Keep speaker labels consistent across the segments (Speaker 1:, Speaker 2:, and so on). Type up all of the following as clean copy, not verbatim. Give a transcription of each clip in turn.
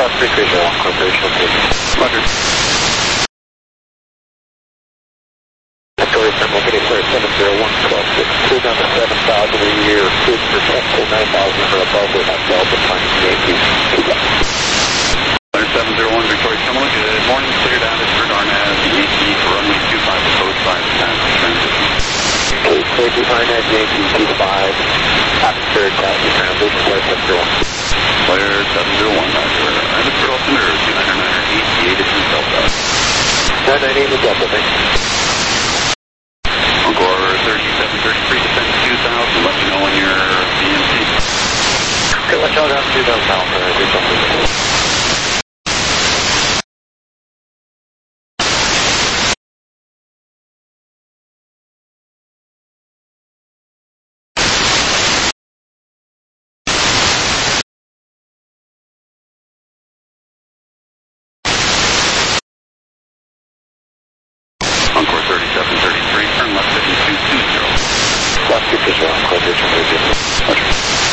Speaker 1: 330, corporation location.
Speaker 2: Roger.
Speaker 1: Victoria Thermal, getting clear 701, 12, 6, cool down to 7,000 a year, cruise for 10 to 9,000 or above with that Delta minus Yankee.
Speaker 2: 701 Victoria Thermal, good morning, cleared out at Fort Arnaz, Yankee for runway 25, proposed 5 passenger transition.
Speaker 1: Okay, clear to Arnaz, Yankee 25, atmospheric passenger transition, clear 701.
Speaker 2: Clear 701, Roger. Atmospheric altimeter 299 88 is Delta.
Speaker 1: 998 is Delta, thanks.
Speaker 2: Encore 3733, descend to 2000, let me know when you're BMC.
Speaker 1: Okay, let's go down to 2000 now for additional movement.
Speaker 2: Encore 3733, turn left heading 220.
Speaker 1: Left 220, corporation location.
Speaker 2: Roger.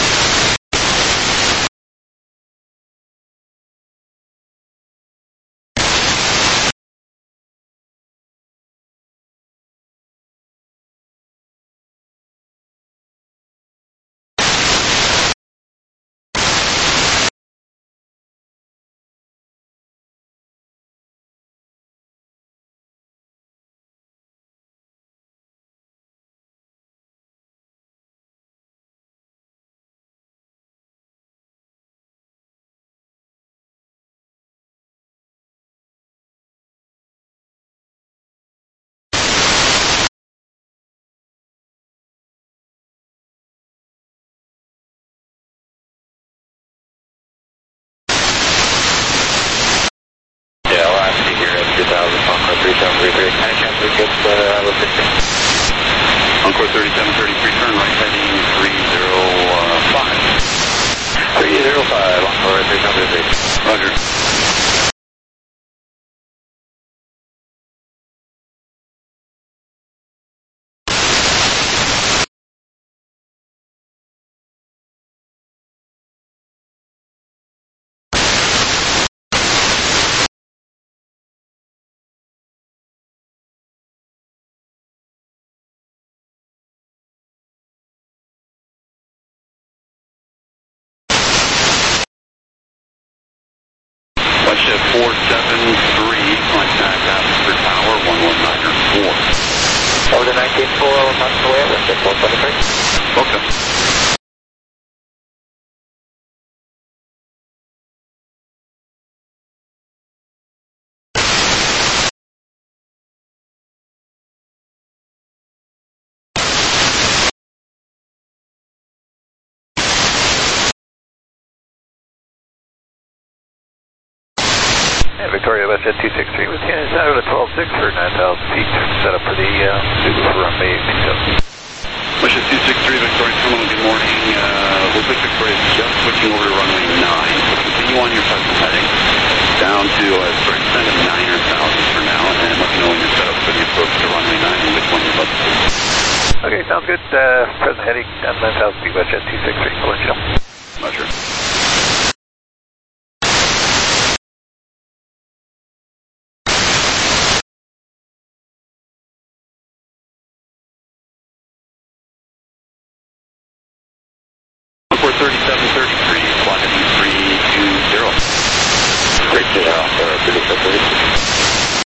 Speaker 2: Encore 3733, turn right heading 305.
Speaker 1: 305, Encore 3733.
Speaker 2: Roger. Westshed 473, contact Abbotsford Tower 11904.
Speaker 1: Over the 1940, not the way, Westshed 473.
Speaker 2: Welcome.
Speaker 3: And Victoria Westshed 263 with Canada Tower at 12.6 for 9,000 feet. Set up for the Zulu for runway 27.
Speaker 2: Westshed 263, Victoria Terminal, good morning. Looks like Victoria is just switching over to runway 9. So continue on your present heading down to descend of 9,000 for now, and let me know when you're set up for the approach to runway 9 and which one you'd like to do.
Speaker 3: Okay, sounds good. Present heading down 9,000 feet, Westshed 263. I'll let you know.
Speaker 2: Roger. Encore 3733, flight heading 320.
Speaker 1: 320, 3733.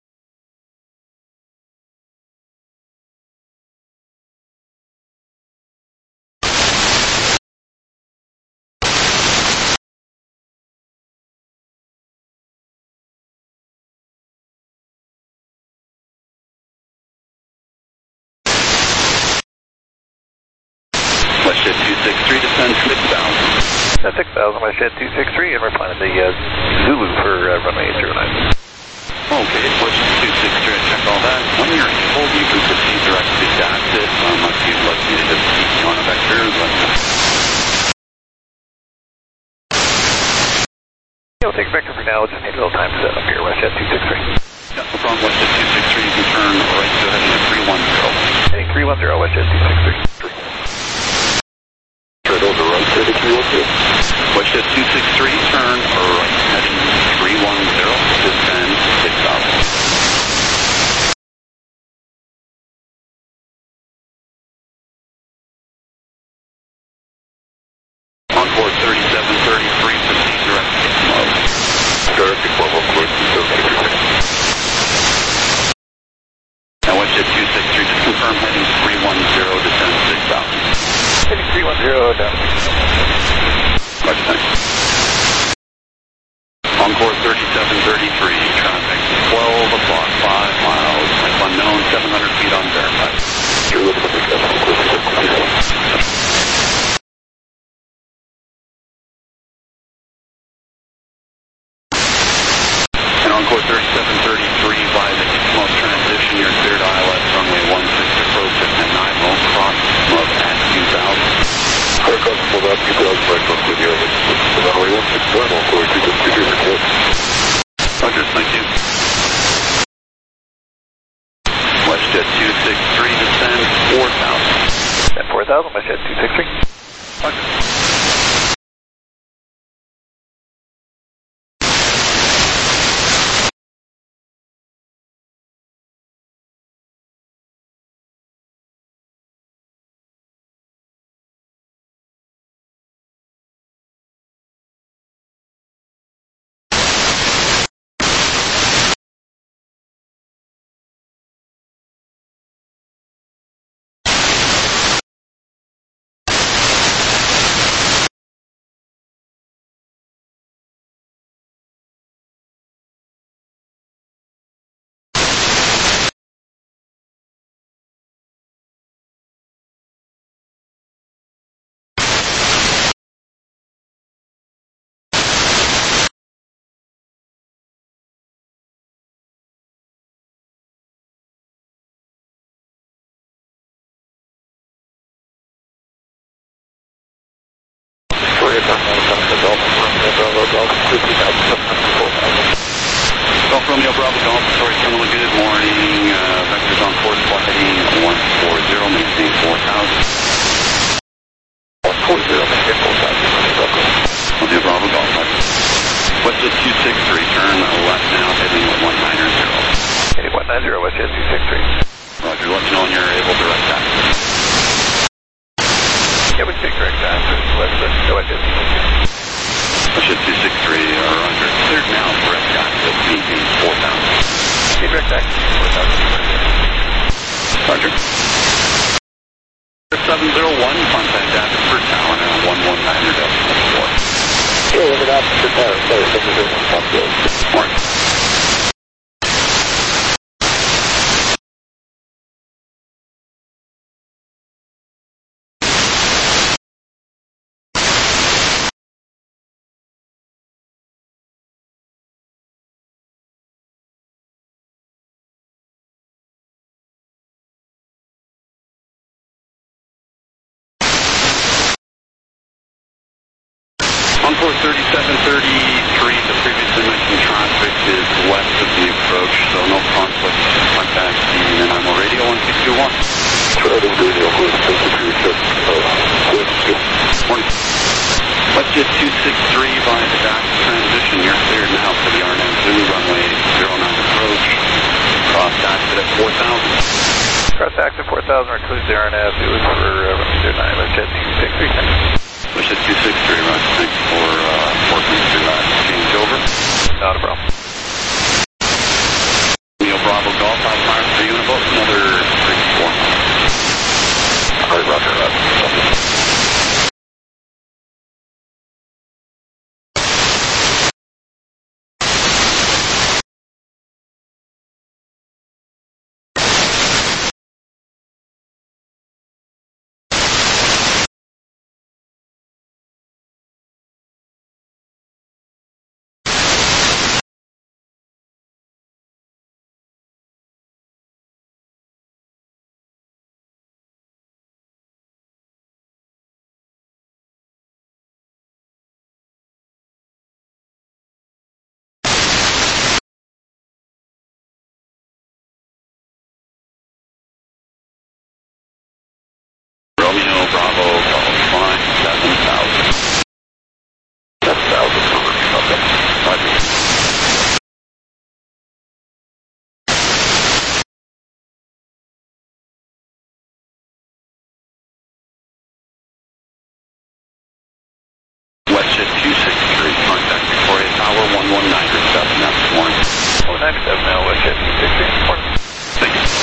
Speaker 2: Westshed 263, descend 6,000.
Speaker 3: 6,000, Westshed 263, and we're planning the Zulu for runway 809.
Speaker 2: Okay, Westshed 263, I checked all that. When you're able, you can proceed directly to exit, unless you'd like me to just keep you on a vector.
Speaker 3: We'll take vector for now. We'll just need a little time to set up here, Westshed 263.
Speaker 2: Yeah, no problem. Westshed 263, you can turn right to heading 310.
Speaker 3: Heading 310, Westshed 263.
Speaker 1: Turn over right to the 312.
Speaker 2: Westshed 263, turn right heading Encore 3733, traffic 12 o'clock, 5 miles, type unknown, 700 feet unverified.
Speaker 1: You're looking at the
Speaker 2: And Encore 3733, by the eastmost transition, you're cleared ILS runway 16 approach at Nanaimo, cross of at 2000.
Speaker 1: Car customer about 2000 right from Video. Runway 16 Encore 253 report.
Speaker 2: Roger, thank you. WestJet 263, descend 4000.
Speaker 3: At 4,000, WestJet 263.
Speaker 2: Roger. Golf Romeo Bravo Golf, sorry, Terminal, good morning. Vectors on course, flight heading 140, maintain 4000.
Speaker 1: 140, maintain 4000.
Speaker 2: Romeo Bravo Golf, WestJet 263, turn left now, heading 190.
Speaker 3: 8190, WestJet 263.
Speaker 2: Roger, let me know when you're able to direct access.
Speaker 3: Yeah, we can take direct access. WestJet 263.
Speaker 2: WestJet 263, Roger, cleared now, direct access, maintain 4000.
Speaker 3: Okay, direct access, 4,000.
Speaker 2: Roger. 701, contact access for tower now, 119.4.
Speaker 1: Okay, limit out for tower, sorry, 701, top field.
Speaker 2: Morning. Encore 3733, the previously mentioned traffic is west of the approach, so no conflict. Contact the Nanaimo radio 1621.
Speaker 1: Charlie Radio, Encore 233,
Speaker 2: Morning. WestJet 263 by the DAX transition. You're cleared now for the RNAV Zulu runway 09 approach. Cross exit at 4000.
Speaker 3: Cross access 4,000, recludes the RNAV. It was for runway 09, WestJet 263.
Speaker 2: WestJet 263, Roger. Thanks for working through that changeover.
Speaker 3: Not a problem.
Speaker 2: Romeo Bravo Golf, out fire for you in about another 3-4 miles.
Speaker 1: All right, Roger, Roger.
Speaker 2: Romeo Bravo Golf, flying 7,000.
Speaker 1: 7,000, okay.
Speaker 2: Roger. WestJet 263, contact Victoria Tower 1197, that's morning.
Speaker 3: 197 now, WestJet 263. Morning.
Speaker 2: Thank you.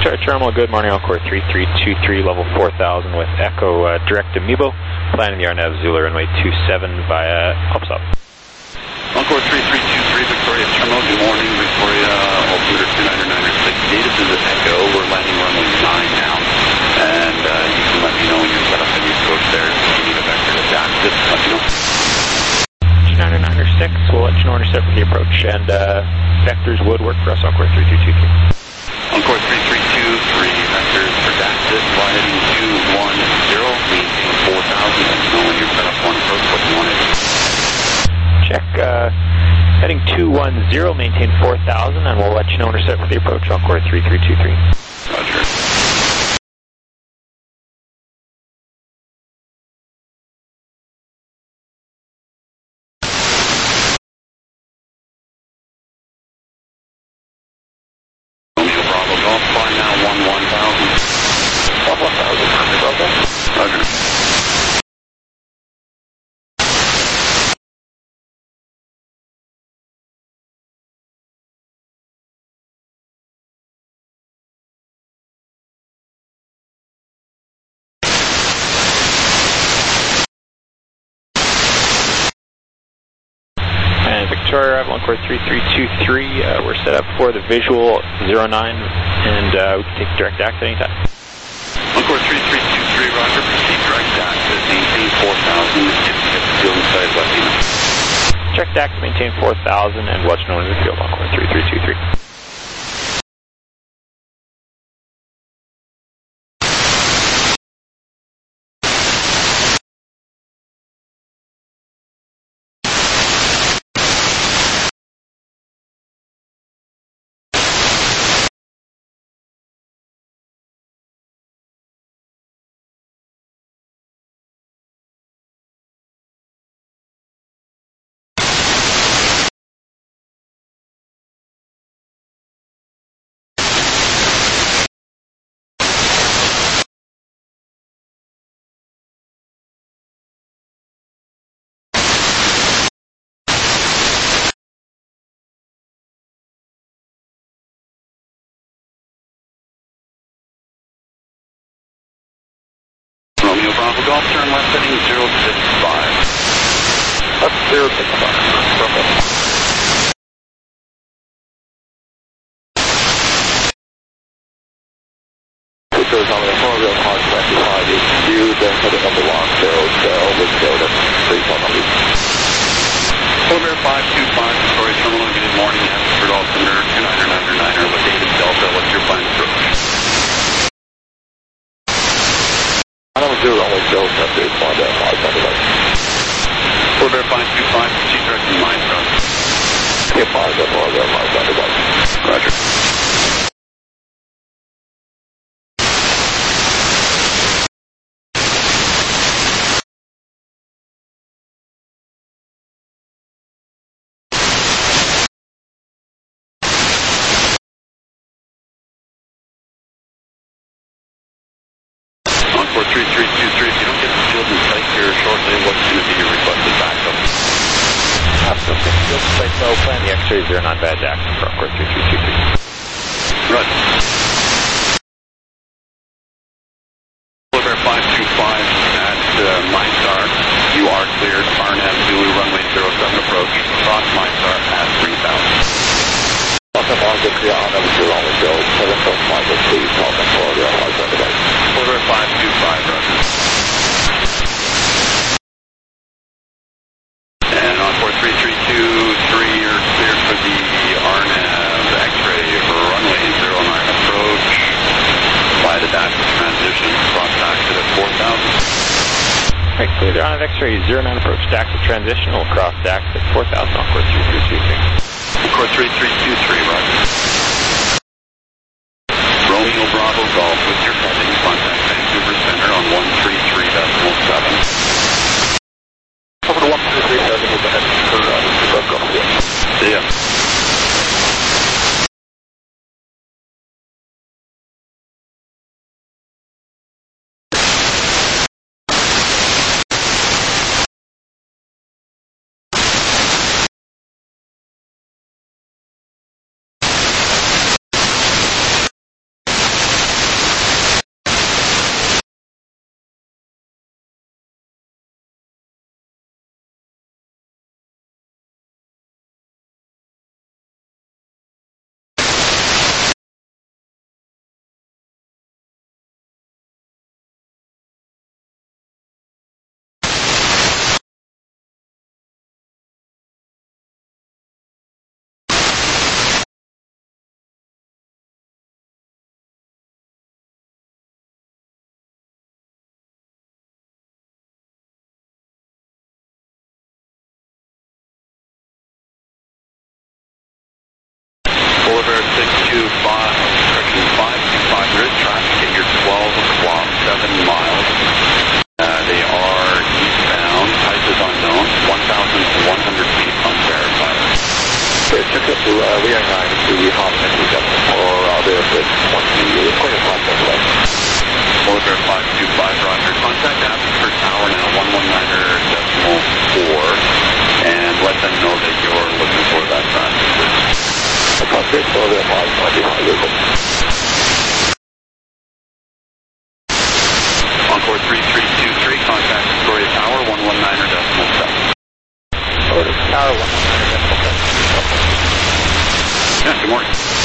Speaker 4: Victoria Terminal, good morning, Encore 3323, level 4000 with Echo direct to Mibo, planning the RNAV Zulu runway 27 via Upstop.
Speaker 2: Encore 3323, Victoria Terminal, good morning, Victoria, altimeter 299.6, data to the Echo, we're landing runway 9 now, and you can let me know when you're set up in your approach there. If you need a vector to DAX, just let me know.
Speaker 4: 299.6, we'll let you know when you're set for the approach, and vectors would work for us, Encore 3323.
Speaker 2: Encore 3323, vectors for DAXIS, heading 210, maintain 4000, let me know when you're set up on approach, what you want to do.
Speaker 4: Check, heading 210, maintain 4000, and we'll let you know when we're set for the approach, Encore 3323.
Speaker 2: Roger.
Speaker 4: Victoria, Encore 3323, we're set up for the visual 09, and we can take direct DAX at any time.
Speaker 2: Encore 3323, roger, proceed direct DAX at maintain 4000, if you get the field inside, let me know.
Speaker 4: Check DAX, maintain 4000, and watch known as the field, Encore 3323.
Speaker 2: Romeo Bravo Golf, turn left heading 065.
Speaker 1: That's 065. Perfect. Because on the program hard 25 is due, then heading up the long tail, let's go to 3
Speaker 2: Over 525, Victoria Terminal, good morning, Astrid altimeter 299er with David Delta, what's your plan approach?
Speaker 1: I don't do only Joe updates on that 500.
Speaker 2: Over 525, proceed direct to my truck.
Speaker 1: Get 500.
Speaker 2: Roger. Encore 3323, if you don't get the field in sight here shortly, what's going to be your requested backup?
Speaker 4: Absolutely. Field site, so plan the X-ray 09 bad DAX for Encore 3323.
Speaker 2: Roger. Over 525 at MyStar, you are cleared, RNAV Zulu runway 07 approach, cross MyStar at 3000.
Speaker 1: Welcome on the RNAV Zulu only Joe, 7.5, please, welcome for the
Speaker 2: Over 525, roger. And Encore 3323, you're cleared for the RNAV X-ray runway 09 approach. Fly the DAX transition, cross exit at 4000.
Speaker 4: Right, clear the RNAV X-ray 09 approach, DAX at transition, we'll cross DAX at 4000, Encore 3323.
Speaker 2: Encore 3323, roger. Romeo Bravo Golf with your heading, contact Vancouver Center on 133.7.
Speaker 1: Over to 133.7 with the heading for Golf.
Speaker 2: See ya. Polar Bear 625, correction, 525, there is traffic at your 12 o'clock, 7 miles. They are eastbound, type is unknown, 1,100 feet unverified.
Speaker 1: Okay, check up to Leon 9 to the Hoffman, we got some more there, but 20 o'clock left.
Speaker 2: Polar Bear 525, roger. Contact Abbotsford Tower now, 119.4, and let them know that you're looking for that traffic.
Speaker 1: Contact Polar Bear 525.
Speaker 2: Encore 3323, contact Victoria Tower, 119.7.
Speaker 4: Tower 119.7.
Speaker 2: Yeah, good morning.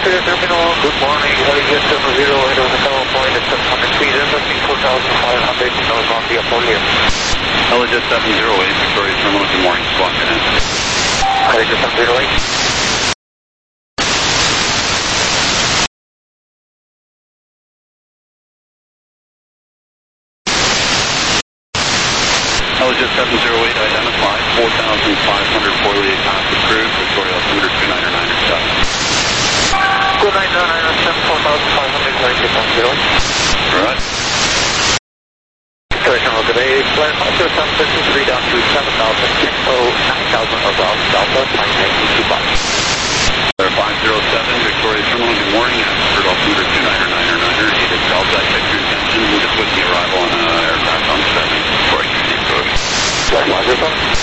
Speaker 1: Victoria Terminal, good morning. Helijet 708 on the tower point at 700 feet, lifting 4,500 northbound via Polium.
Speaker 2: Helijet 708, Victoria Terminal, good morning, squawk in.
Speaker 1: Helijet 708.
Speaker 2: Helijet 708 identified, 4,500 48 passive crew, Victoria altimeter 29997.
Speaker 1: 29997, 4,500, Helijet 708.
Speaker 2: Right.
Speaker 1: Victoria Terminal, good day. Flare 503 down to 7,000, Expo 9,000 around Delta, flying 925.
Speaker 2: Flare 507, Victoria Terminal, good morning, altitude altimeter 29999, 8 Delta, check your attention, just with the arrival on aircraft on 7, before I give you the approach.
Speaker 1: Flare 507.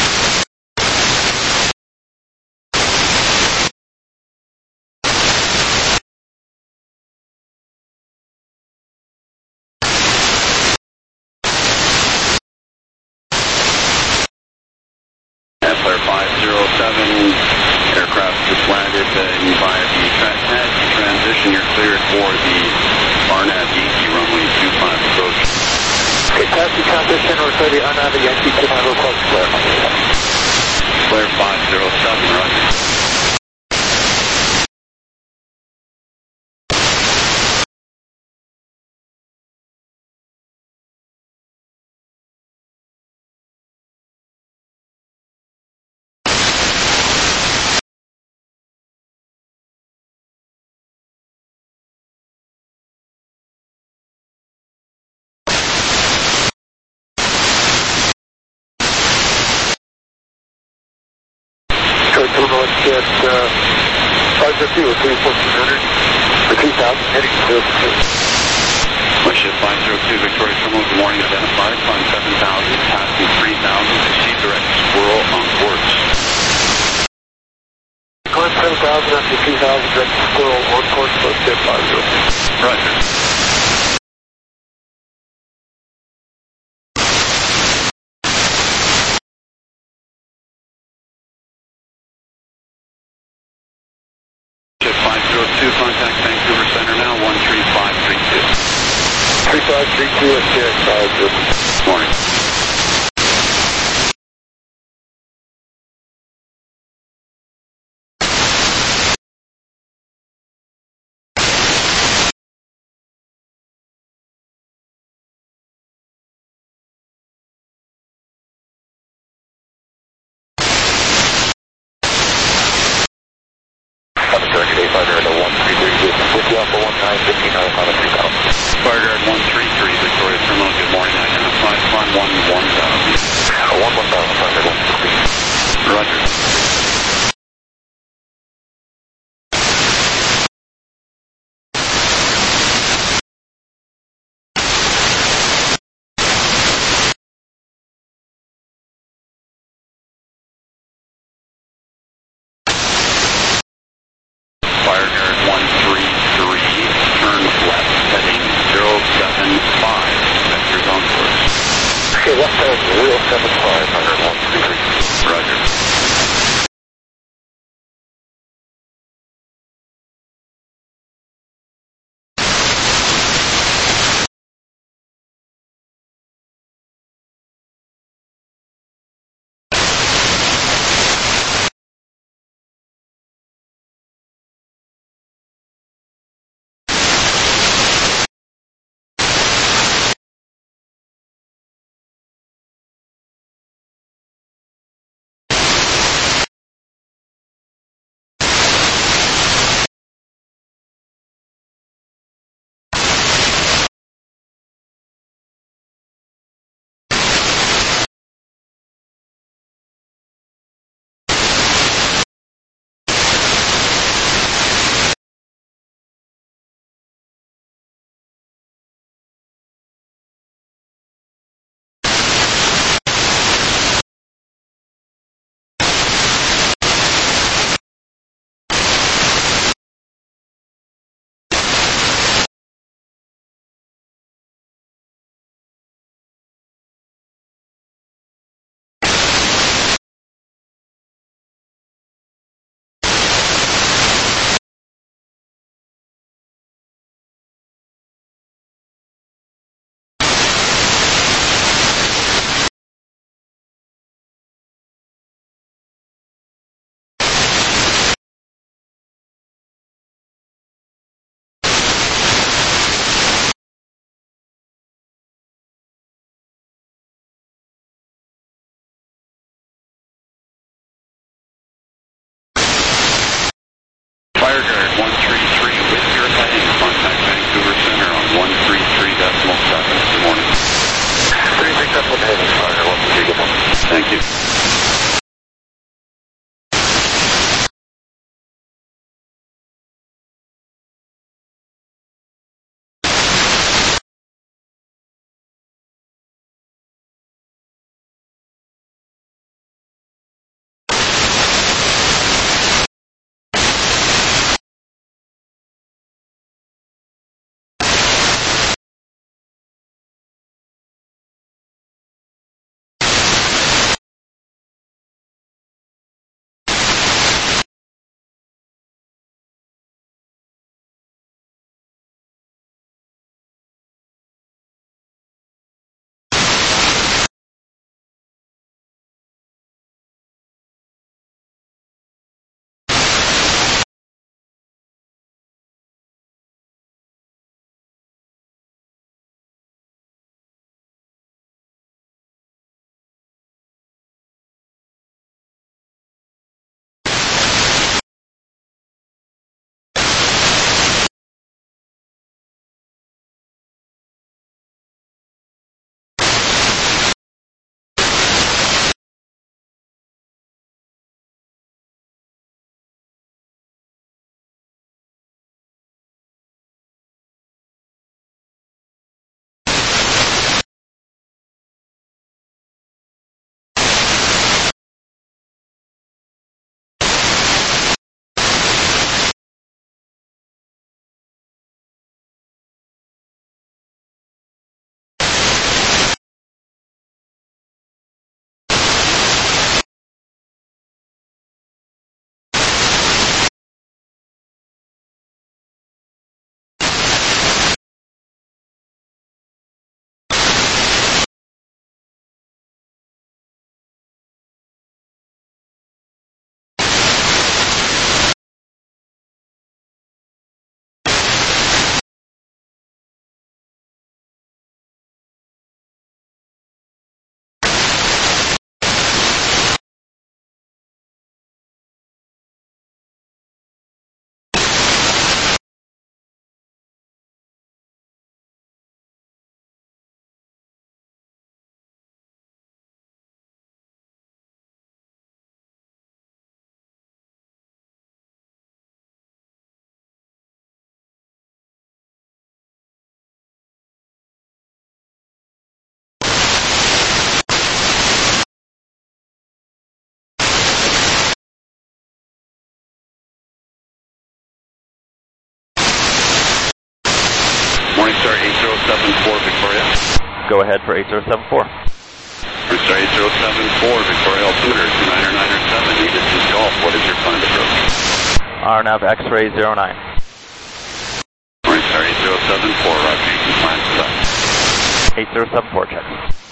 Speaker 2: Flare 507, aircraft just landed via the pad. Transition, you're cleared for the Arnab Yankee runway 25 approach.
Speaker 1: Okay, taxi transition, or sorry, Arnab Yankee 25 approach, Flare 507.
Speaker 2: Flare 507, roger.
Speaker 1: Let's get 550 or 1400 for 2,000 heading to
Speaker 2: Ship 502, Victoria Terminal, good morning, identified, climb 7,000, passing 3,000, achieve direct squirrel on course.
Speaker 1: Climb 7,000 after 2,000, direct squirrel on course, let's get 502.
Speaker 2: Roger. Ship 502, contact Vancouver Center now, 13532.
Speaker 1: 3532, let's get 502.
Speaker 2: Morning. Fireguard 133, Victoria Terminal, good morning, identified, climb 8074 Victoria.
Speaker 5: Go ahead for 8074.
Speaker 2: Rooster 8074 Victoria, altimeter 2997, Edison Golf. What is your planned approach?
Speaker 5: RNAV X-ray 09.
Speaker 2: Rooster 8074, roger, you can plan for that.
Speaker 5: 8074 check.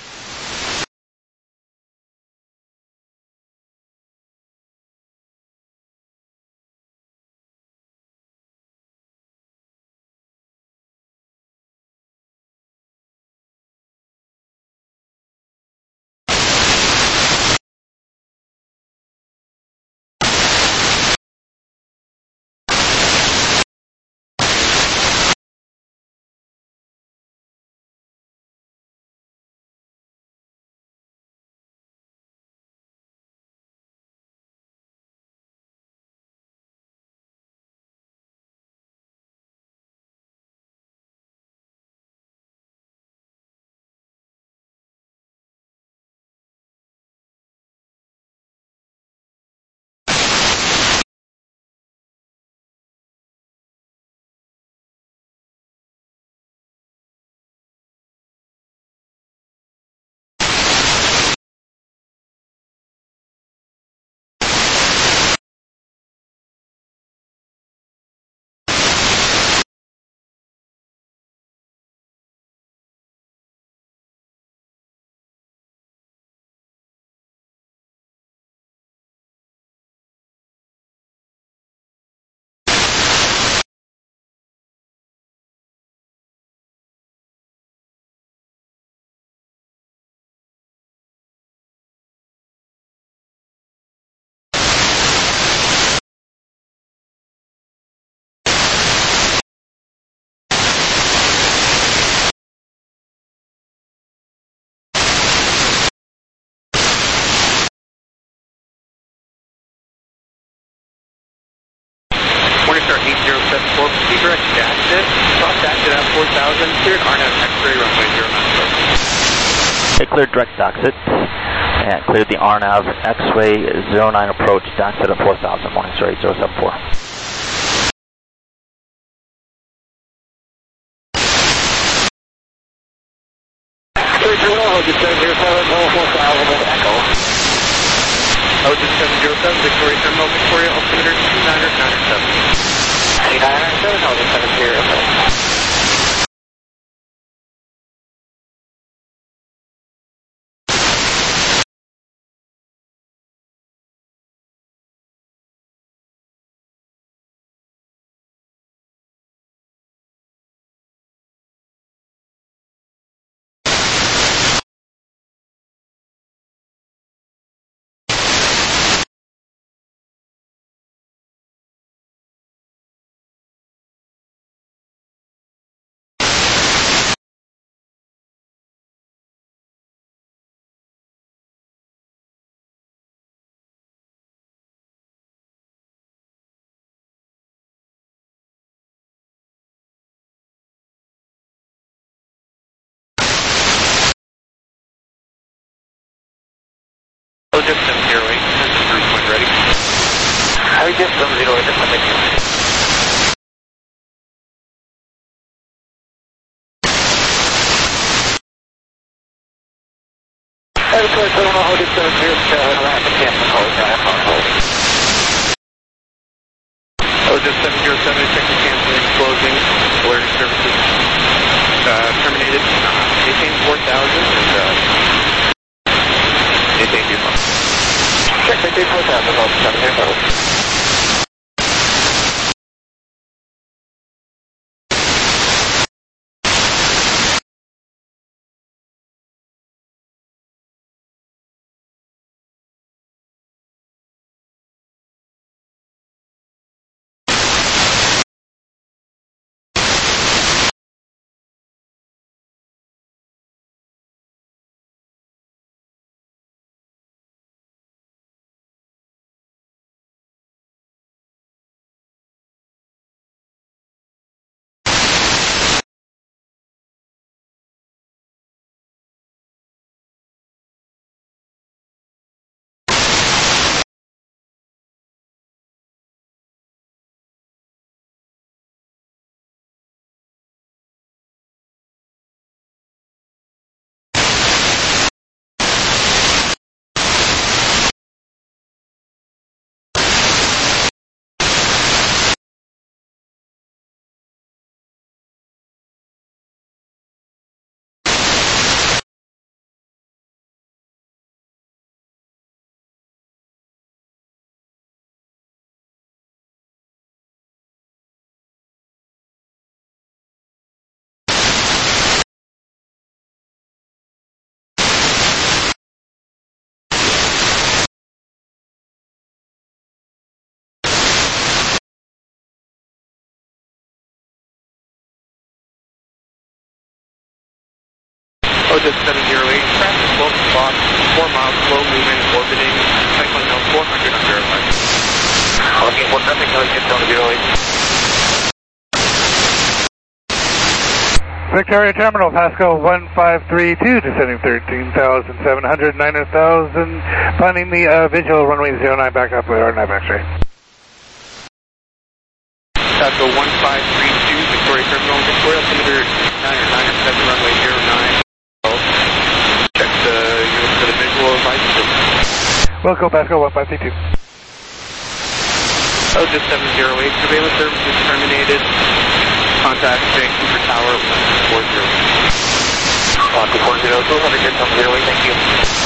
Speaker 4: Morningstar 8074, proceed direct to exit. Cross exit at 4000, cleared RNAV X-ray runway 09.
Speaker 5: Cleared direct exit and cleared the RNAV X-ray 09 approach to exit at 4000. Morningstar 8074.
Speaker 1: Hold just 707, hold 4000, echo.
Speaker 4: Hold just 707, Victoria Terminal, Victoria, altimeter 2997.
Speaker 1: 2997, hold just 707.
Speaker 4: Hold just 708, cruise point ready.
Speaker 1: Hold just 708, just 708. Victoria Terminal, hold just 707, rapid cancel, hold hold.
Speaker 4: Hold just 707, check the canceling, closing, alert services terminated. Maintain 4000 and maintain 2 months.
Speaker 1: Check maintain 4000, hold 707.
Speaker 2: just 708, traffic 12 spot, 4 miles, slow moving, orbiting, cycling now 400 on verified.
Speaker 1: Okay, well, nothing goes get down to 08.
Speaker 3: Victoria Terminal, Pascal 1532, descending 13,700, 9,000, finding the visual runway 09 back up with RNAV X-ray.
Speaker 2: Pascal 1532, Victoria Terminal, Victoria altimeter 9 or 7, runway 09. Check the unit for the visual advice.
Speaker 3: Wilco, Pascal 1532.
Speaker 2: Oh, just 708, surveillance services terminated. Contact Vancouver Tower 140.
Speaker 1: 140, 200, get down to 08, thank you.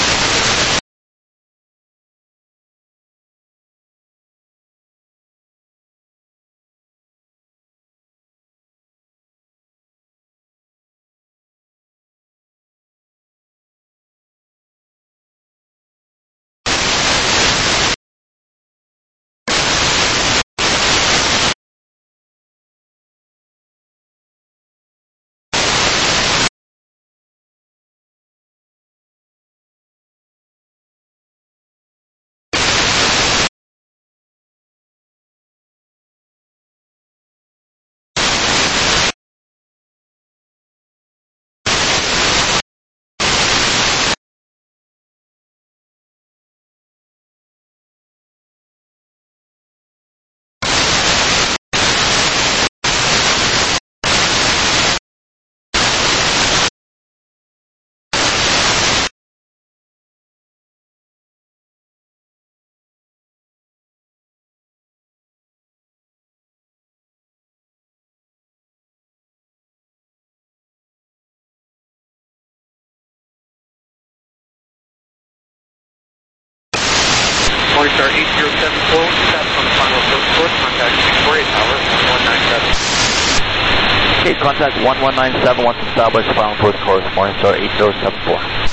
Speaker 2: Morningstar 8074, status on the final approach course, contact Victoria Tower 1197.
Speaker 5: Okay, contact 1197 once established, final approach course, Morningstar 8074.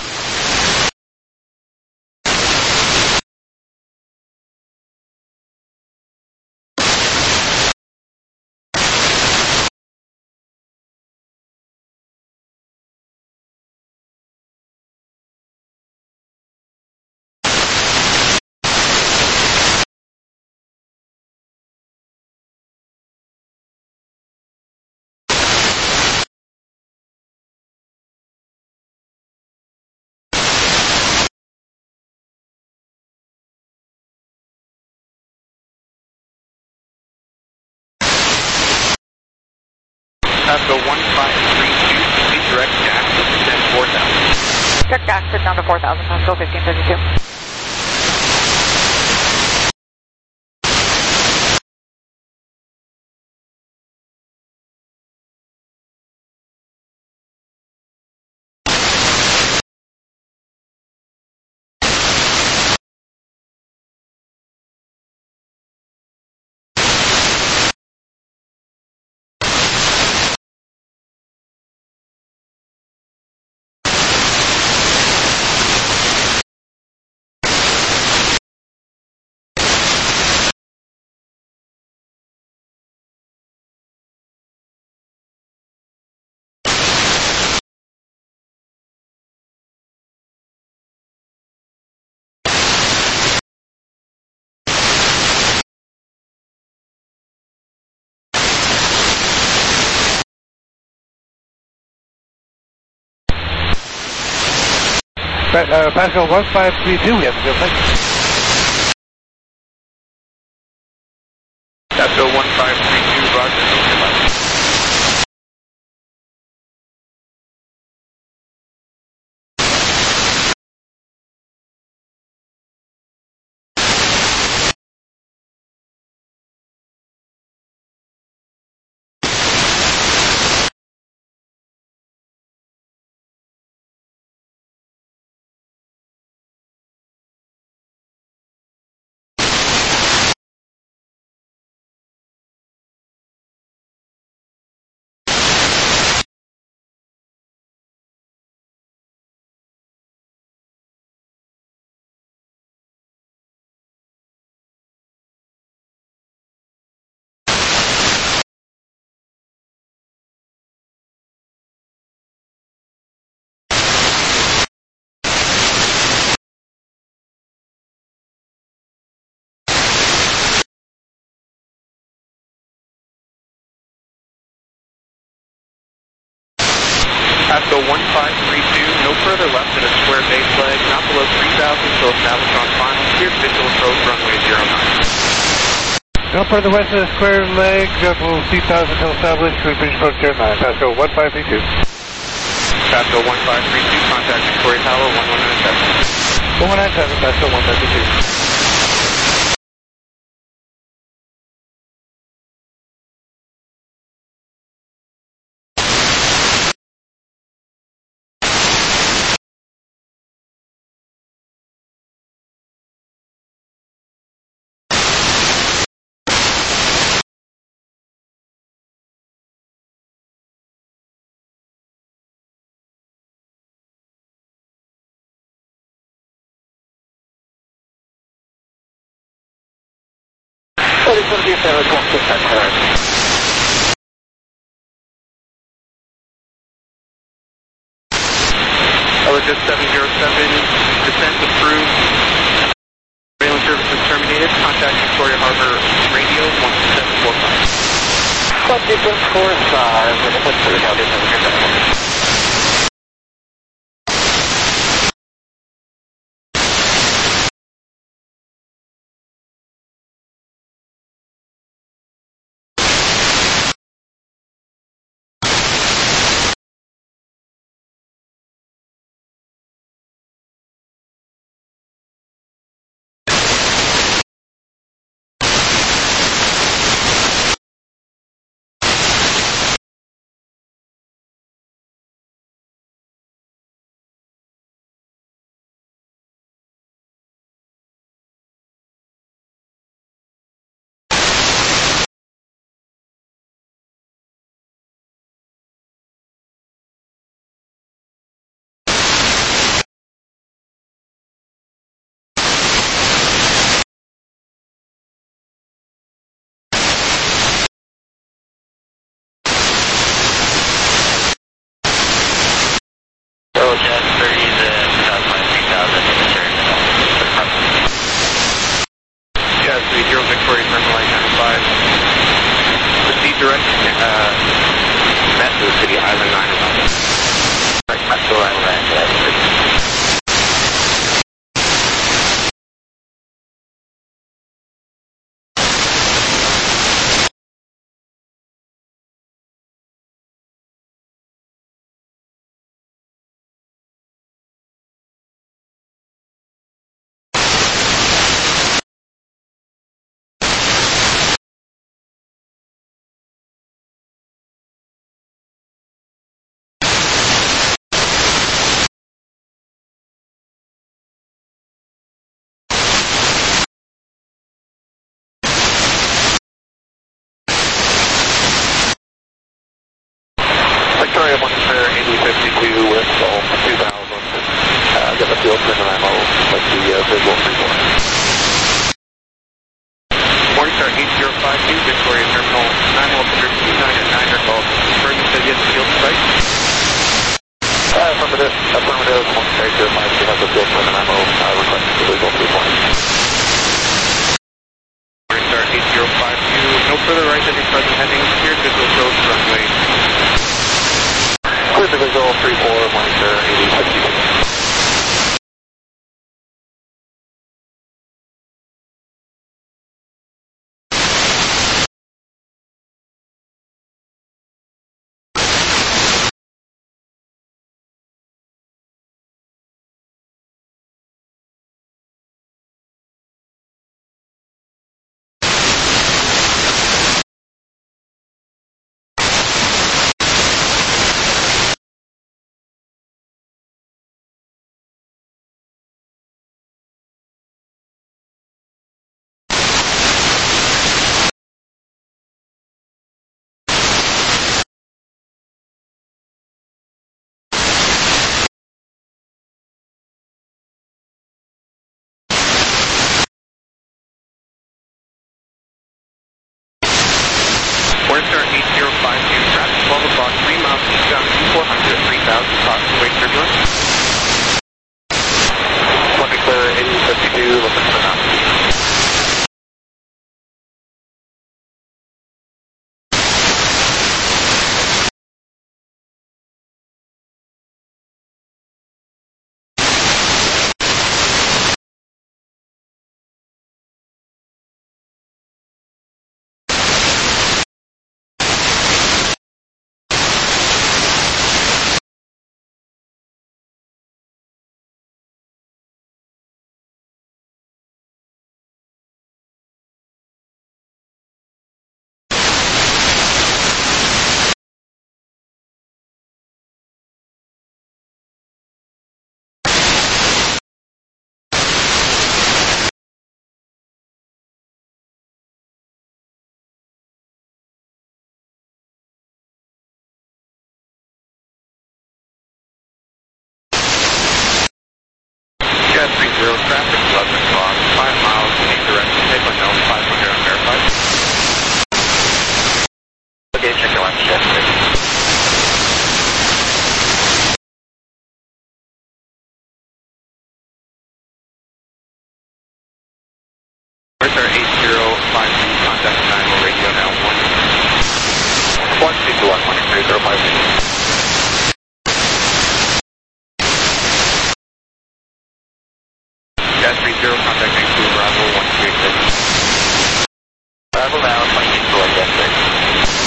Speaker 2: Pascal 1532, complete direct access to 4,000.
Speaker 6: Direct access down to 4,000, Pascal 1532.
Speaker 3: Pascal 1532, we have to go flight.
Speaker 2: Pascal 1532, roger. Pasco 1532, no further left than a square base leg, not below 3,000, so established on final. Cleared visual approach, runway 09.
Speaker 3: No further west of the square leg, below 3,000 until established, cleared visual approach 09. Pasco 1532.
Speaker 2: Pasco 1532, contact Victoria Tower 1197.
Speaker 3: 1197, Pasco 1532.
Speaker 1: It's going to be a fairly consistent current.
Speaker 2: Just 707, descent approved. Rail services terminated. Contact Victoria Harbor Radio 1745.
Speaker 1: 1745, with a push through, now this is your
Speaker 2: Victoria Terminal 95. Proceed direct, met to the city Island 911. Right, Pasco Island 911.
Speaker 1: Victoria 8052 with Gulf 2000. Got the field print and ammo with the visual report.
Speaker 2: Morningstar 8052, Victoria Terminal 9129 at 9 Gulf. Confirm you said yes to field site?
Speaker 1: Affirmative. Morningstar 8052 has the field print and ammo requesting the visual report.
Speaker 2: Morningstar 8052, no further right than your present heading. Cleared visual approach runway.
Speaker 1: Cleared the visual 34, Morningstar 8052.
Speaker 2: Morningstar 8052, traffic 12 o'clock, 3 miles eastbound, 2400, 3000, crossing way turbulence.
Speaker 1: Morningstar 8052, looking for now.
Speaker 2: traffic, 11 o'clock, 5 miles, same direction, take on known, 500 unverified.
Speaker 3: Okay, check your one, check.
Speaker 2: Where's our 8053 contact 9 radio now,
Speaker 3: 1. 1, 2, 1, 1, 3, 0, 5.
Speaker 2: Gas 30, contact 92, Bravo, 136.
Speaker 3: Bravo now, 22, 1, gas 6.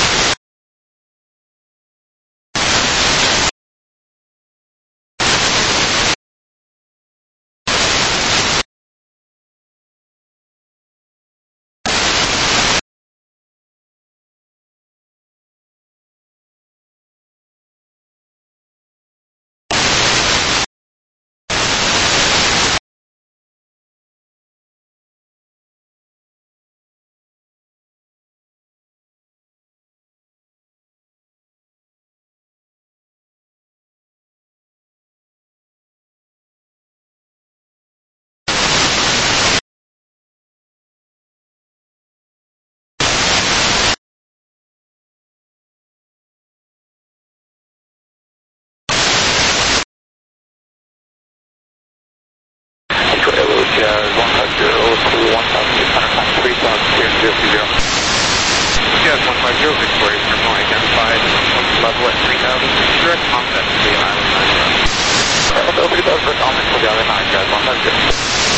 Speaker 2: Yes, 150, Victoria Terminal identified, level at 3,000, direct contact to the island 9.
Speaker 3: Over to the Vertolman for the island 9, guys, 150.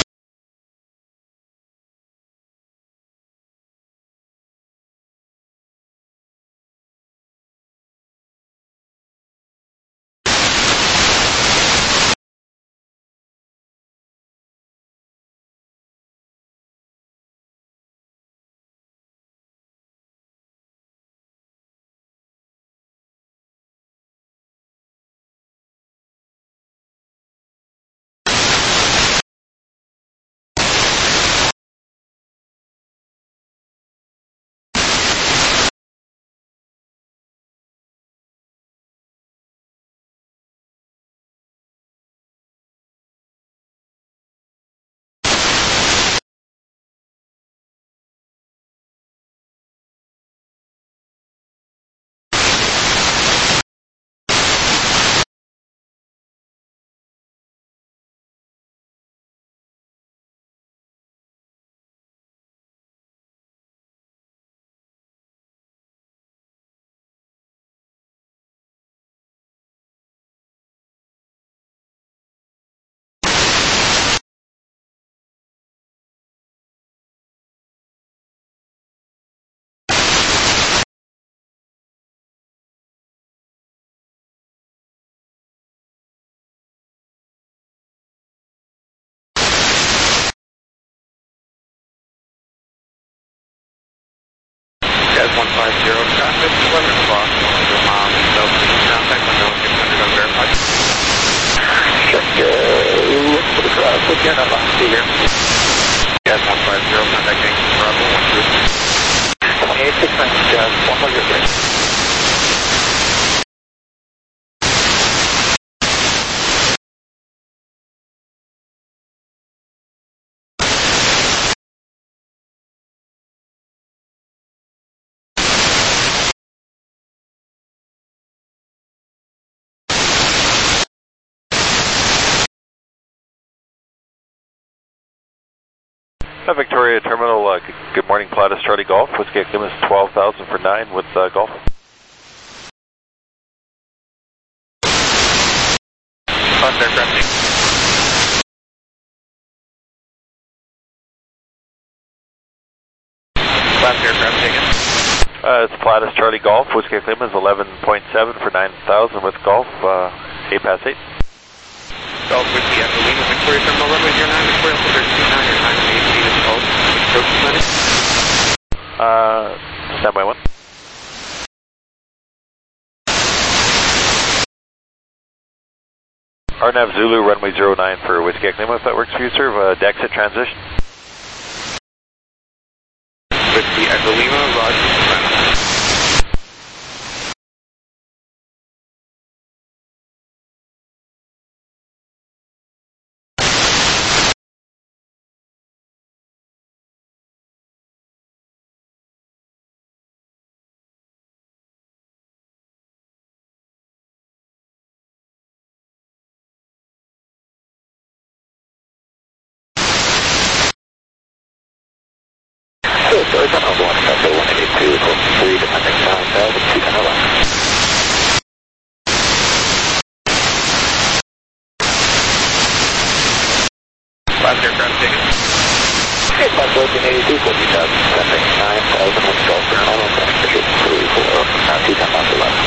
Speaker 2: Gas 150, traffic, 11 o'clock, 100 miles, south, contact on known, 600 unverified.
Speaker 3: Check, look for the traffic, and I'm on see here.
Speaker 2: Gas 150, contact 8, Bravo, 136.
Speaker 3: 28, 6, gas, 100.
Speaker 7: Victoria Terminal, good morning, Pilatus Charlie Golf. Whiskey Lima is 12,000 for 9 with Golf.
Speaker 2: Left aircraft taken. Left aircraft taken.
Speaker 7: It's Pilatus Charlie Golf. Whiskey Lima is 11.7 for 9,000 with Golf. 8 past 8.
Speaker 2: Golf Whiskey Echo Lima, Victoria Terminal, runway 09, Victoria, 129, your time is 8 feet is called. Approach planning.
Speaker 7: Standby 1. RNAV Zulu, runway 09 for Whiskey Lima, if that works for you, sir. Exit transition.
Speaker 2: Whiskey Echo Lima, roger.
Speaker 1: That's 1482, 40,000, sending 9,000 with Golf Airline, sending for 210 miles to left.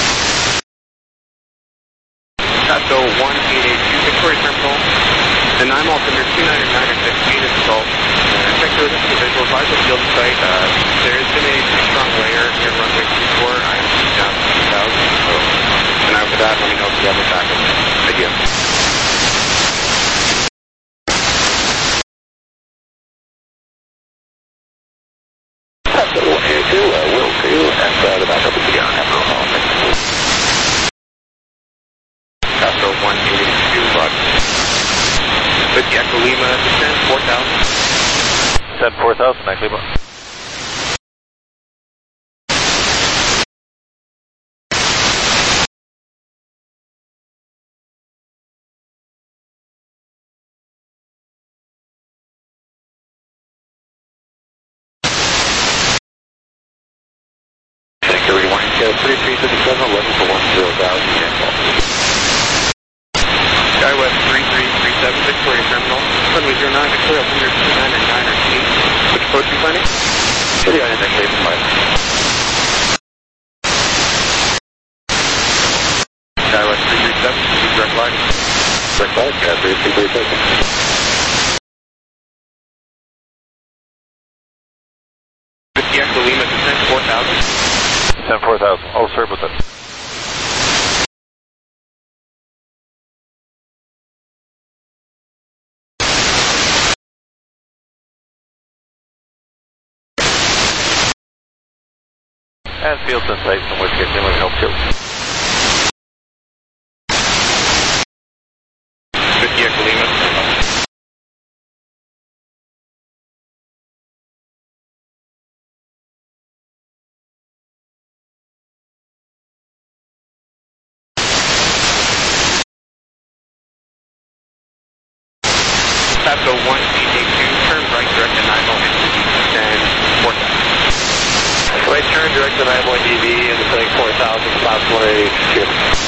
Speaker 2: Tasso 1882, Victoria Terminal. And I'm off under 299 or 6 feet, it's Golf. Check the visual, advise the field site. There has been a pretty strong layer near runway 24. I'm down to 2,000, so. And after that, let me know if you have a backup. Thank you.
Speaker 1: Tasso 182, will to you, and the backup is the RNM home.
Speaker 2: Tasso 182, with the Echo Lima, descend 4,000.
Speaker 7: Send 4,000, Echo Lima.
Speaker 1: Security warning, 3357, 11 for 10,000,
Speaker 2: Skywest 3337, Victoria Terminal. Runway 09, Victoria, under 299 or 8. Which approach are you planning?
Speaker 1: City Island, Echo Lima, 5.
Speaker 2: Skywest 337, direct line.
Speaker 1: Direct line, 3337.
Speaker 2: With the Echo Lima, descend 4,000.
Speaker 7: Send 4,000. Oh, sir, with it. And Fields in sight from Whiskey Lima help you.
Speaker 2: With the Echo Lima. Tasso 1882, turn right direct to 9 and 4,000.
Speaker 1: Right turn, direct to 91 dB, and descending 4,000, class 182.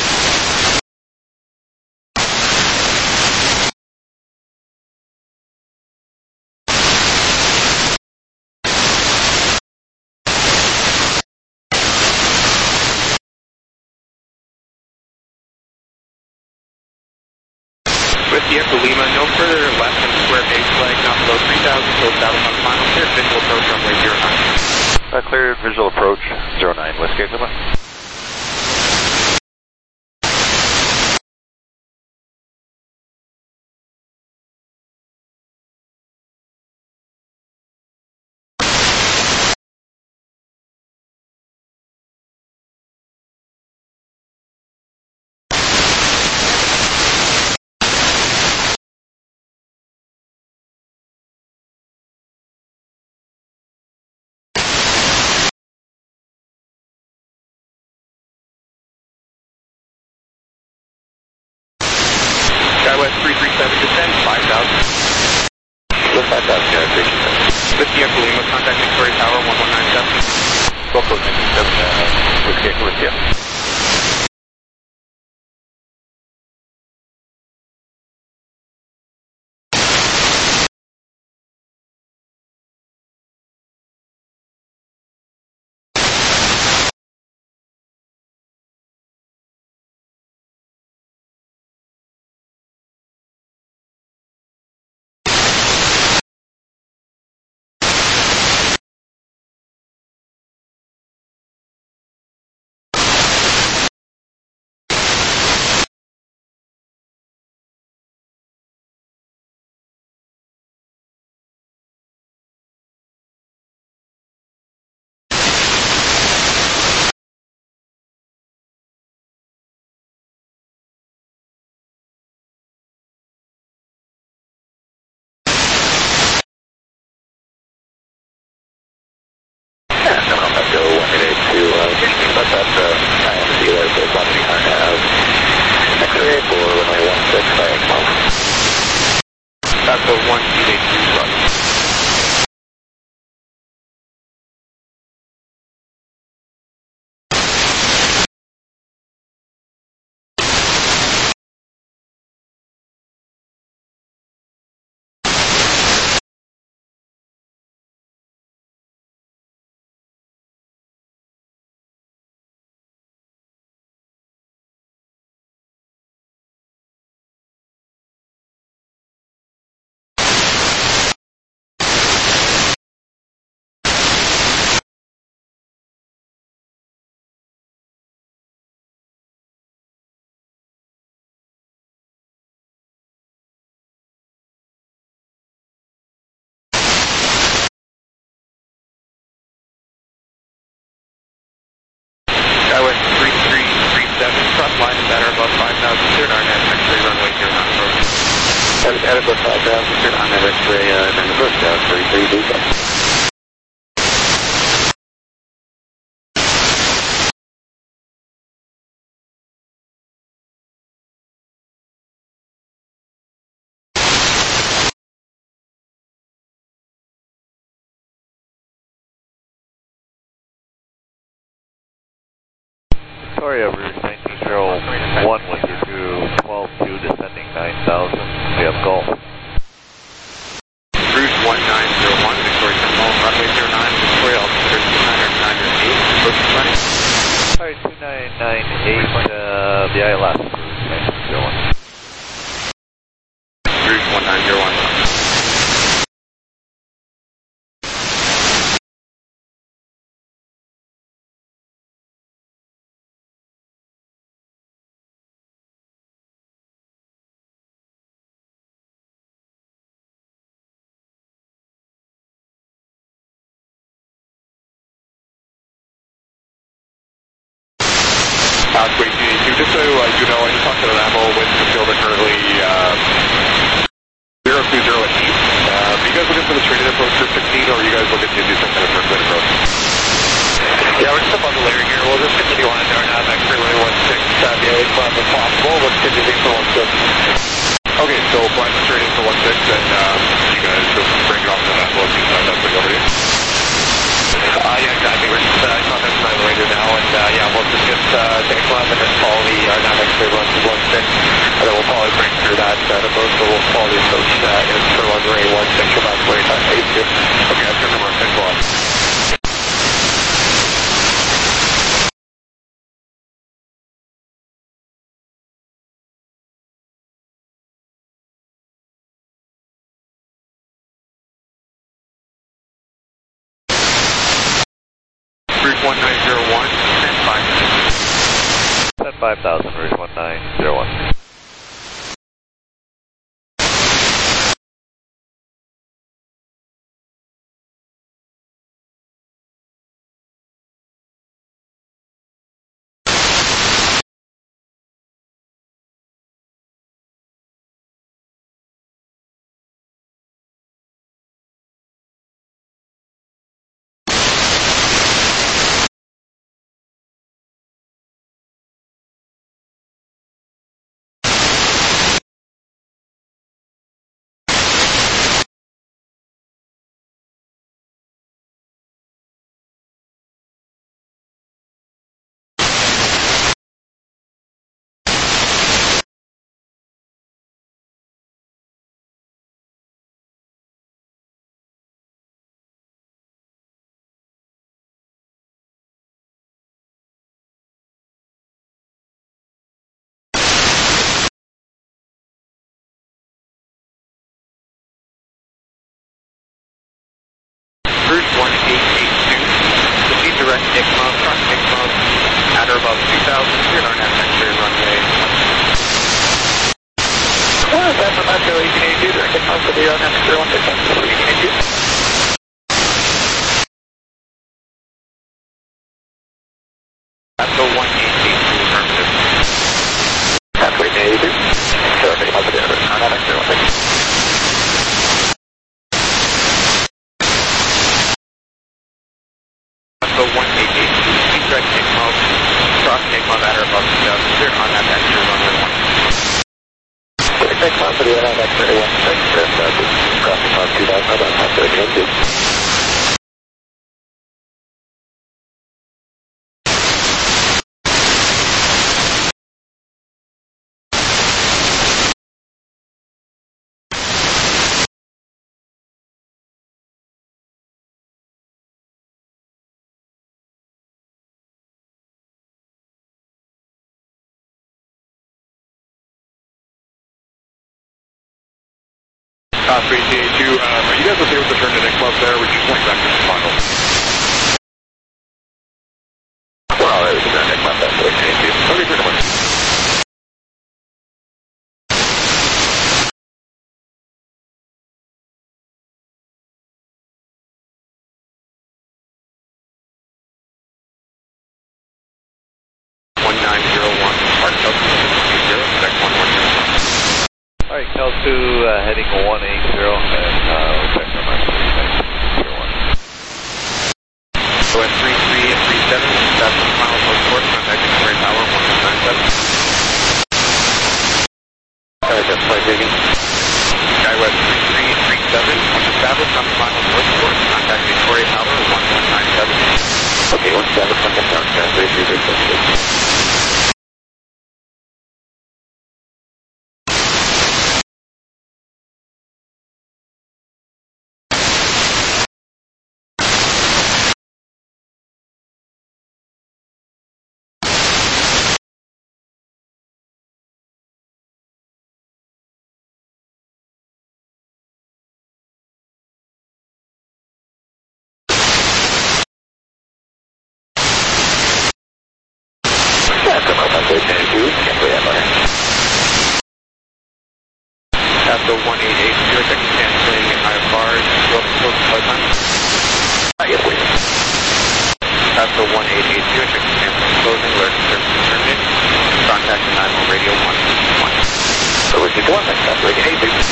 Speaker 2: With the Echo Lima, no further left than square base flag, not below 3,000, so south on final clear, visual approach runway 09.
Speaker 7: Cleared visual approach 09, Whiskey Lima.
Speaker 2: Skywest 337, descend 5,000.
Speaker 1: With 5,000, I appreciate that.
Speaker 2: With the Echo Lima, contact Victoria Tower 1197.
Speaker 7: Local 97, Whiskey Lima.
Speaker 1: Edward 5000, on that X-ray, then the first 33 Beta.
Speaker 3: Victoria, Route 1901 with you to 12-2, descending 9,000. We have Golf.
Speaker 2: Route 1901, Victoria Terminal, runway 09, Victoria, altimeter 2998, approach running.
Speaker 3: Alright, 2998, the ILS, Route 1901.
Speaker 2: Route 1901. Just so you know, I just talked to the Rambo with the field currently 020 at east. Are you guys looking for the straight-in approach for 16, or are you guys looking to do some kind of circuit approach?
Speaker 1: Yeah, we're just up on the layer here. We'll just continue on there and have X-ray 16, the A club if possible. Let's continue for 16.
Speaker 2: Okay, so flying straight in for 16, and you guys just bring it off to that location. That's like over here.
Speaker 1: Yeah, exactly. We're just contacting my radio now, and yeah, we'll just get take a club and then follow the Dynamics 16, and then we'll probably break through that approach, so we'll follow the approach in for runway 16 for about 2582.
Speaker 2: Okay, that's good number. Thanks a lot. Route 1901, and 5 minutes.
Speaker 3: Set 5,000, Route 1901.
Speaker 1: Route 1882, proceed direct ICMA, cross ICMA, at or above 2,000, cleared on X-ray runway 16. That's what I'm doing, 1882, direct ICMA for the X-ray 16, 1882. That's the 1882, affirmative. That's 1882, direct ICMA for the X-ray 16. So 1882, speed direct ICMA, cross ICMA at or above 2,000, cleared on that X-ray runway 16. Direct ICMA for the X-ray 16, cross ICMA 2,000, that's 1882.
Speaker 2: For 1882, are you guys okay with the turn to Nick Club there? We're just going back to the final.
Speaker 1: We're all right with the turn to Nick Club, that's 1882.
Speaker 2: Okay, good number.
Speaker 3: L2 heading 180 and we'll check on my 01.
Speaker 1: So at 3337, that's the final post course, contact Victoria Tower 1197.
Speaker 3: Just flight taking.
Speaker 1: SkyWest 3337, established on the final post course, contact Victoria Tower 1197.
Speaker 3: Okay, 17, contact Tower, 3337.
Speaker 1: After 1880, second canceling IFRs, close flight time.
Speaker 3: Yes, please.
Speaker 1: After 1880, second canceling closing, alert service terminated. Contact the 9 radio 161.
Speaker 3: So we're 61, next stop, radio 82.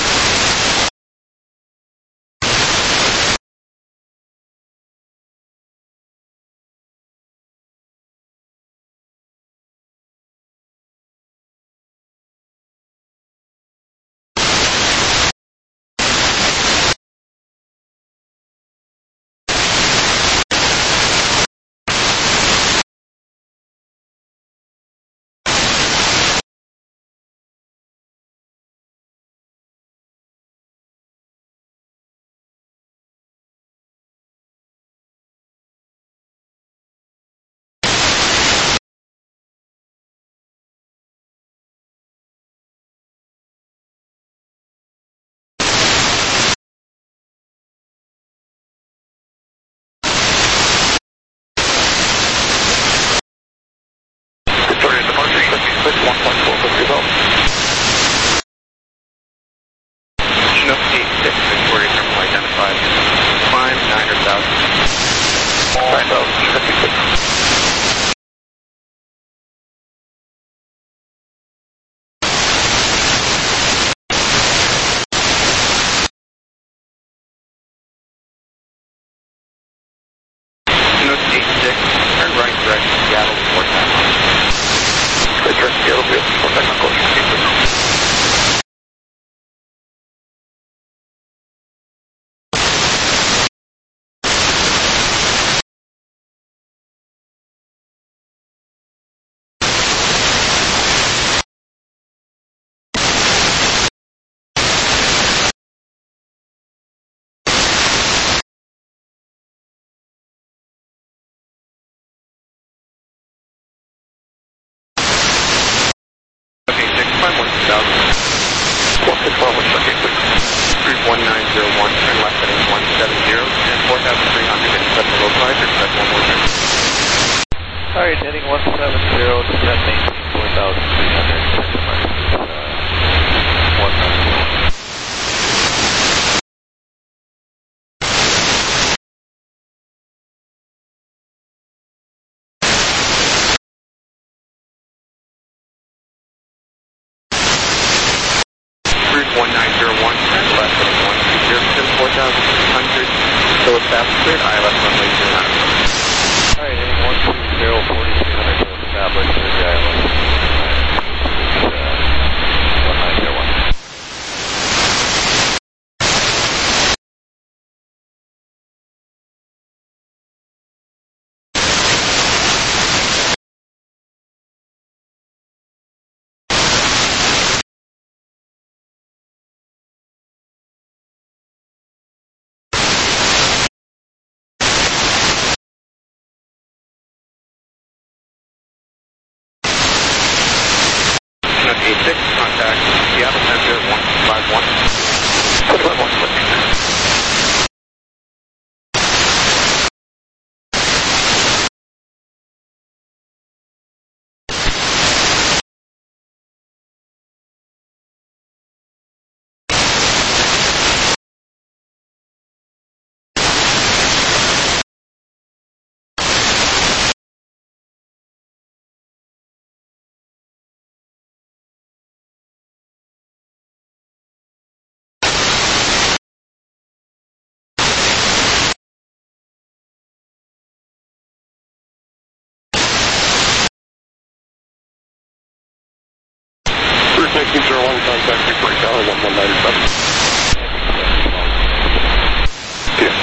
Speaker 1: Victoria departure, switch 1.4 for result. Chinook 86, Victoria terminal identified. Climb 9,000.
Speaker 3: 9,056.
Speaker 1: Chinook 86, turn right direction, Seattle, 4 time.
Speaker 3: Good turn, Seattle, 4 time, course.
Speaker 1: Okay, 651, 1000.
Speaker 3: 161,
Speaker 1: 1901, turn left heading 170, and 4,300 and set the localizer, expect one more turn.
Speaker 3: Alright, heading 170, descent maintain 4,300, center mark, 191.
Speaker 1: Route 1901, turn left heading 120, 4,600, so established cleared, ILS runway 09.
Speaker 3: Alright, heading 120, 4,300 to establish the island.
Speaker 1: Chinook 86, contact Seattle Center 151. 151.
Speaker 2: 1901, contact Victory Tower 1197. Yeah.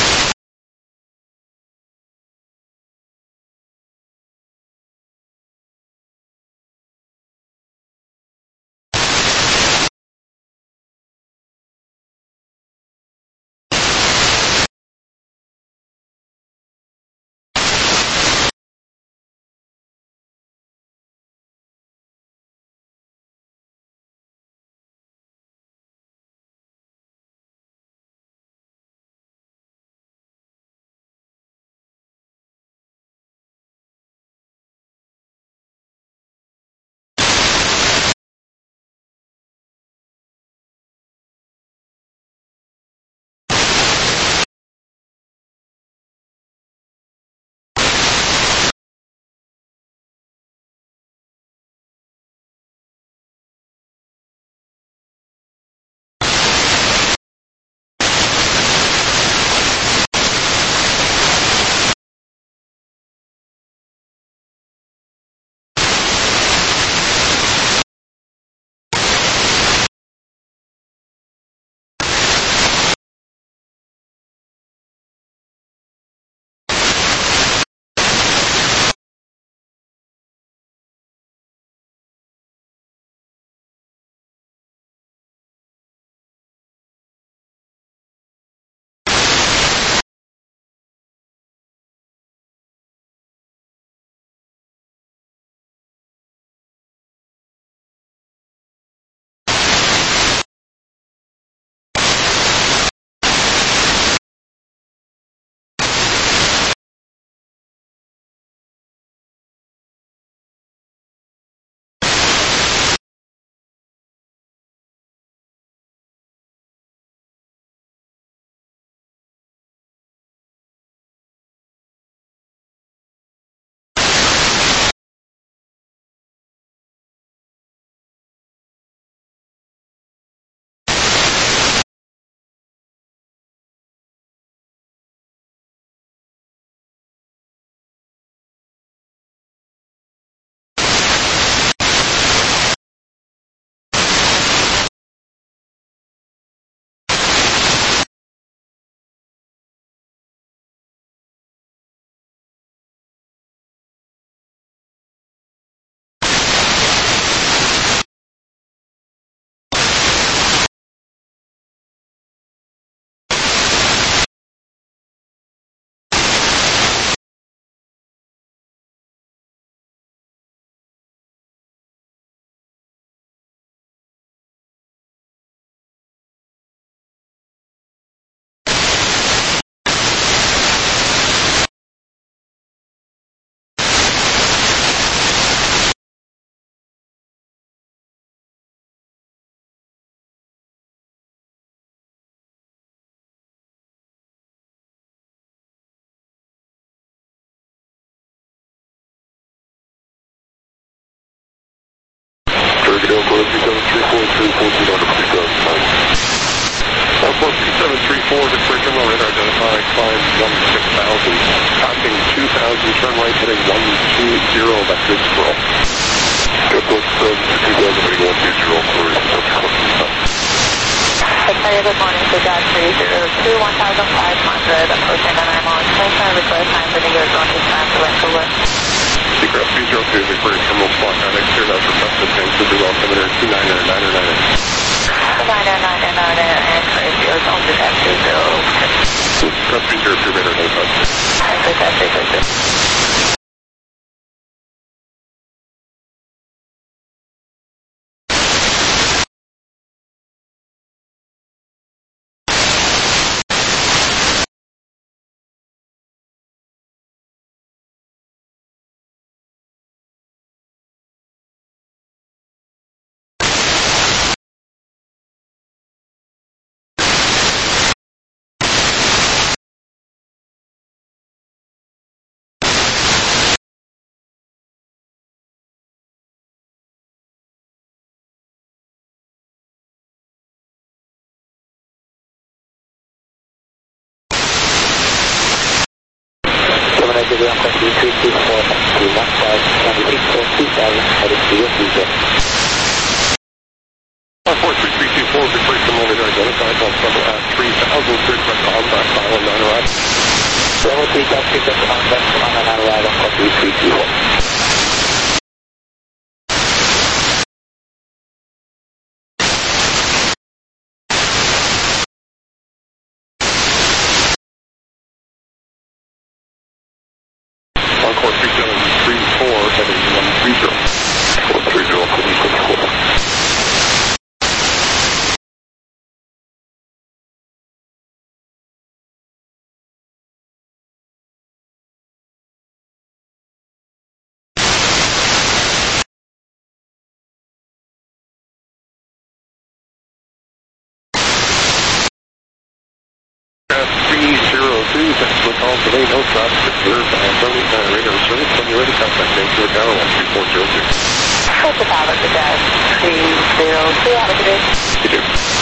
Speaker 2: Victory Terminal radar identifying climb 16,000, passing 2,000, turn right heading 120, that's good squirrel. Good, what's 2,000 heading 120, sorry,
Speaker 6: good morning, so Dodge 302, 1,500, approaching the 9 miles. Station request time for the year going to time to Vancouver.
Speaker 2: Seagrass 302, Victory Terminal spot 9 exterior, that's requested, Vancouver altimeter 299er,
Speaker 6: 999 and crazy, or don't do that 20.
Speaker 2: Press 302, radar notified.
Speaker 8: ground country 324 to 1526 or 2000 heading to your future. 3 taxi, on left on an arrival, copy 324.
Speaker 2: Encore 3734, heading 130. 130, 124. Thanks for the call today. No traffic observed. Radar service. When you're ready, contact Vancouver Tower 13406.
Speaker 6: What's the pilot for that? 302, have a good day.
Speaker 2: You do.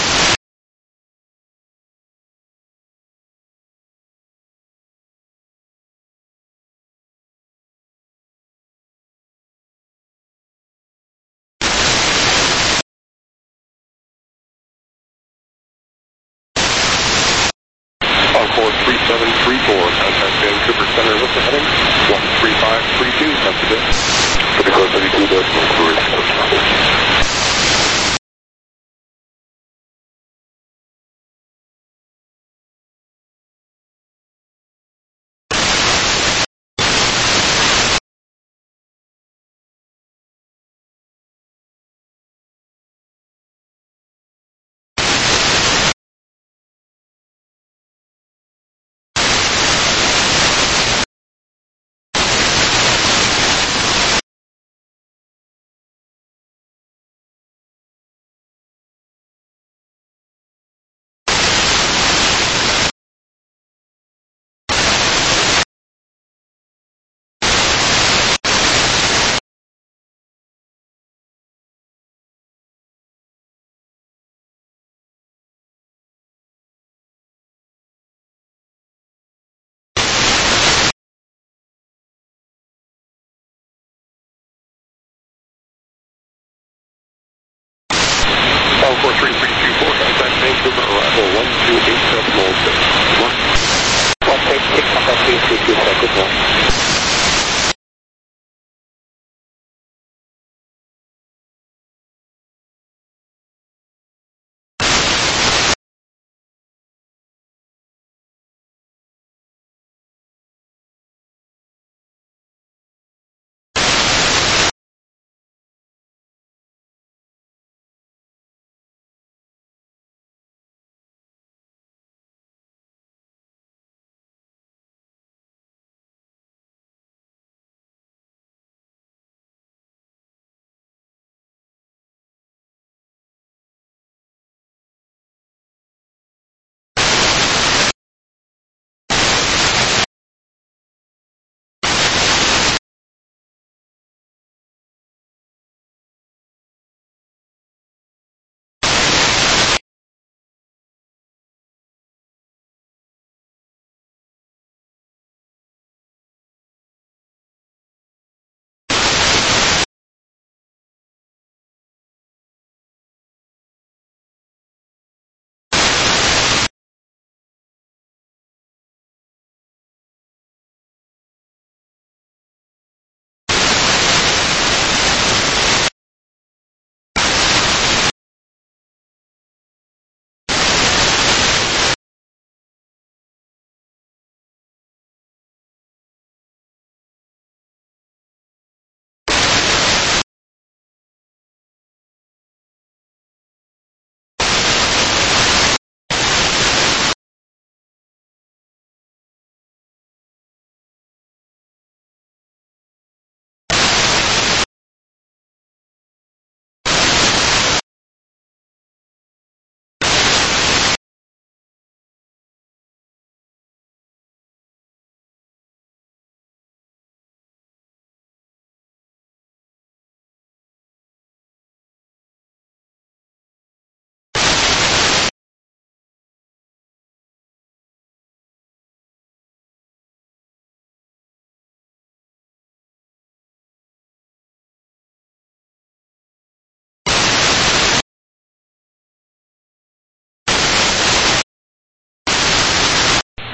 Speaker 2: Encore 3734, contact Vancouver Center. What's the heading? 13532. That's a bit. Pretty close, 32.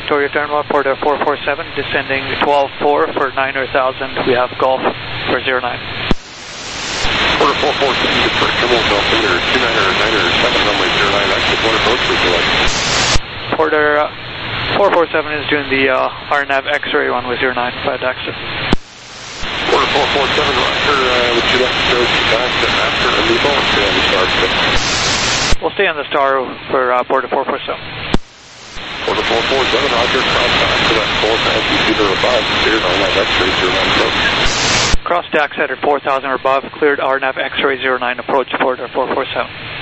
Speaker 9: Victoria Thermal, port 447, descending 12-4 for 900,000. We have Golf for 09.
Speaker 2: Order 447, Victoria Thermal, Golf Center, 2997, runway 09, exit 1 approach, please go ahead.
Speaker 9: Porter 447 is doing the RNAV X-ray runway 09, flight exit.
Speaker 2: Order 447, Roger, would you like to go back to after a Nebo and stay on the star today?
Speaker 9: We'll stay on the star for Porter 447.
Speaker 2: Order 447, Roger, cross back to that 4,000 feet or above, cleared RNAV X-ray 09 approach.
Speaker 9: Cross tax headed 4,000 or above, cleared RNAV X-ray 09 approach, Porter 447.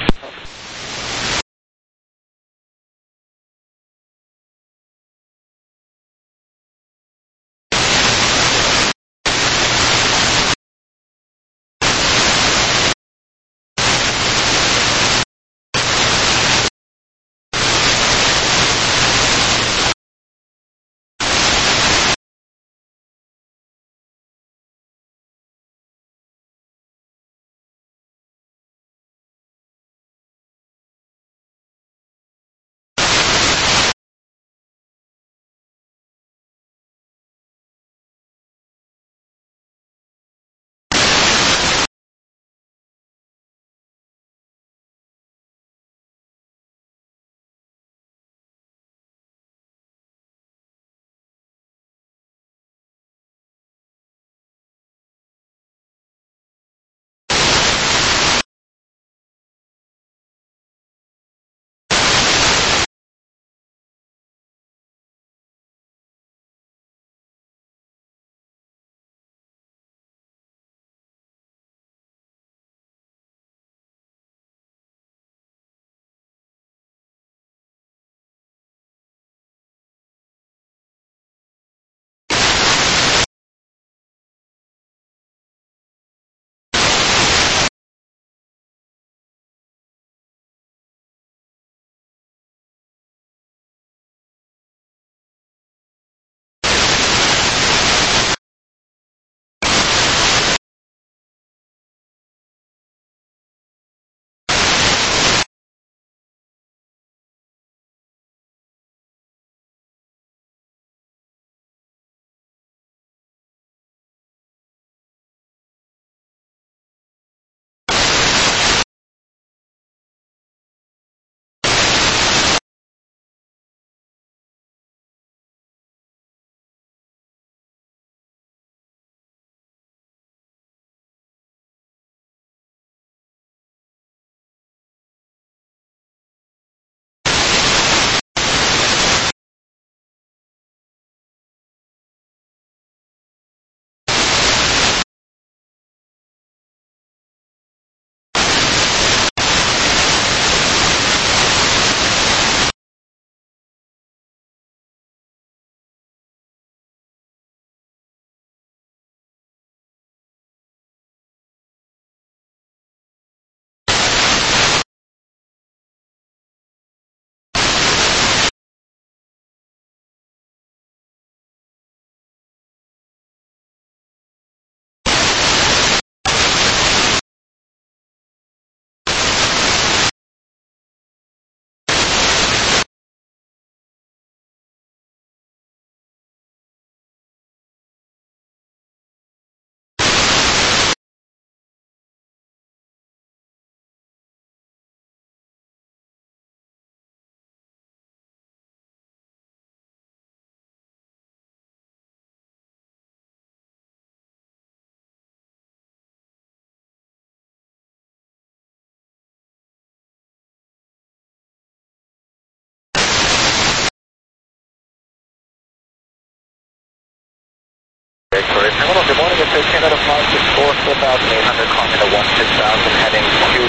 Speaker 8: Good morning, it's Canada 564, 4,800, calling into 16,000, heading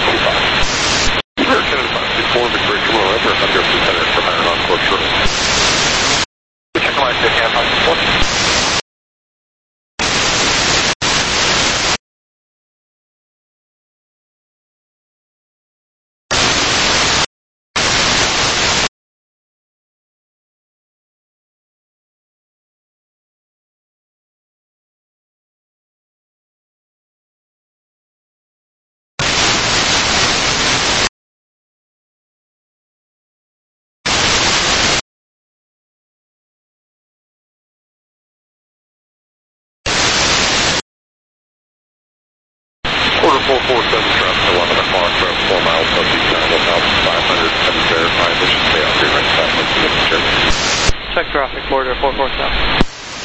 Speaker 8: 225.
Speaker 2: Canada 564, Victoria Thermal, Emperor, Thunder, 200 from Iron on course shortly.
Speaker 8: Check line to Canada 564.
Speaker 2: Order 447 traffic 11 o'clock, 4 miles southeast down 1,500, and verify this should stay off your right side.
Speaker 9: Check traffic, border 447.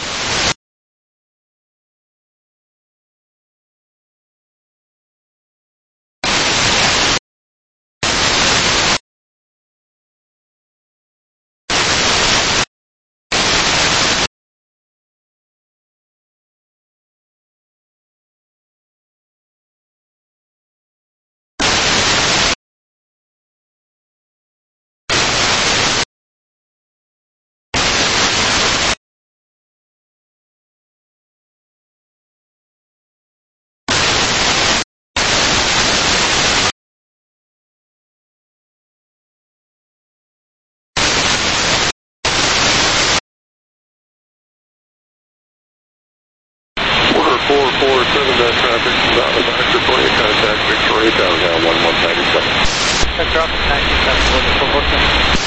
Speaker 2: Order 447 traffic, not a back Victoria, contact Victoria downtown 1197.
Speaker 9: Check traffic 97, border 447.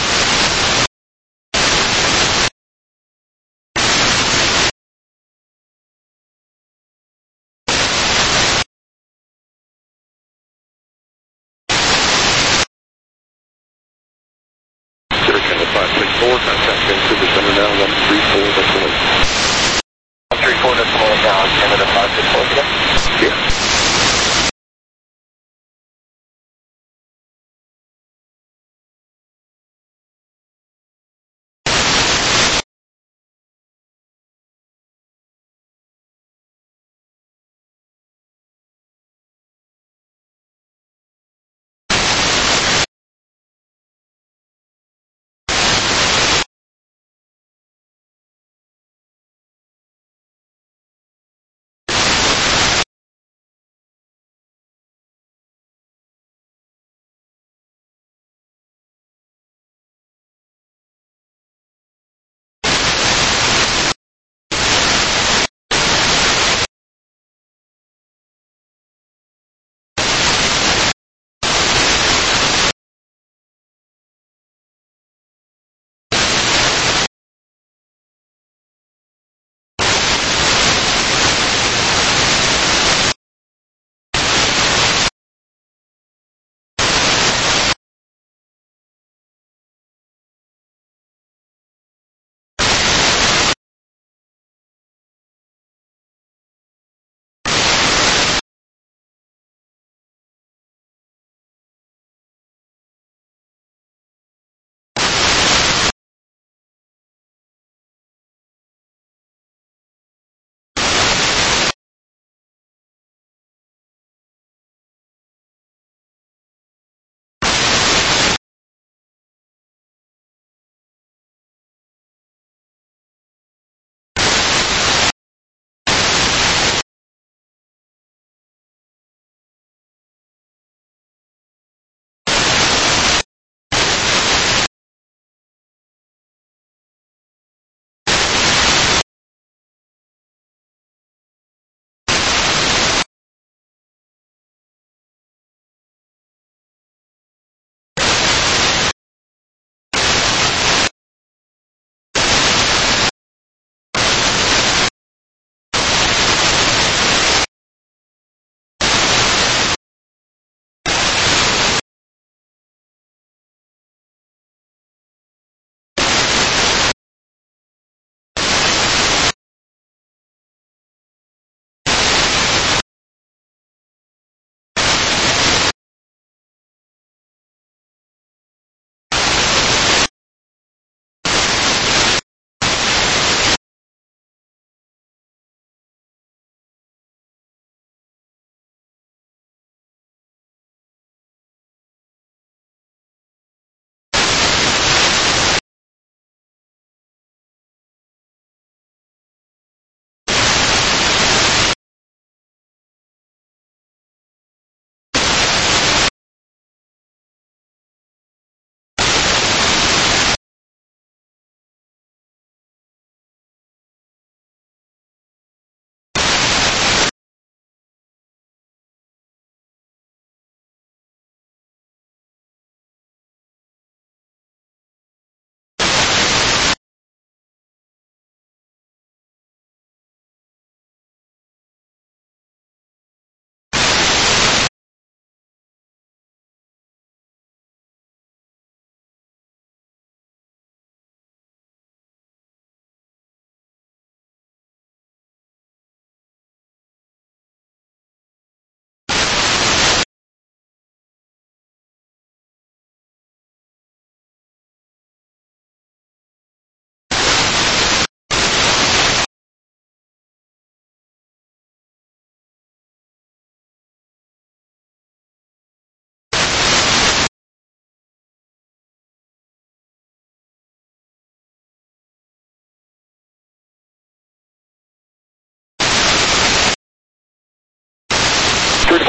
Speaker 2: Sierra Canada 564, contact Vancouver Center now 134, Victoria.
Speaker 8: 134, decimal now, Canada 564 again?
Speaker 2: Yeah.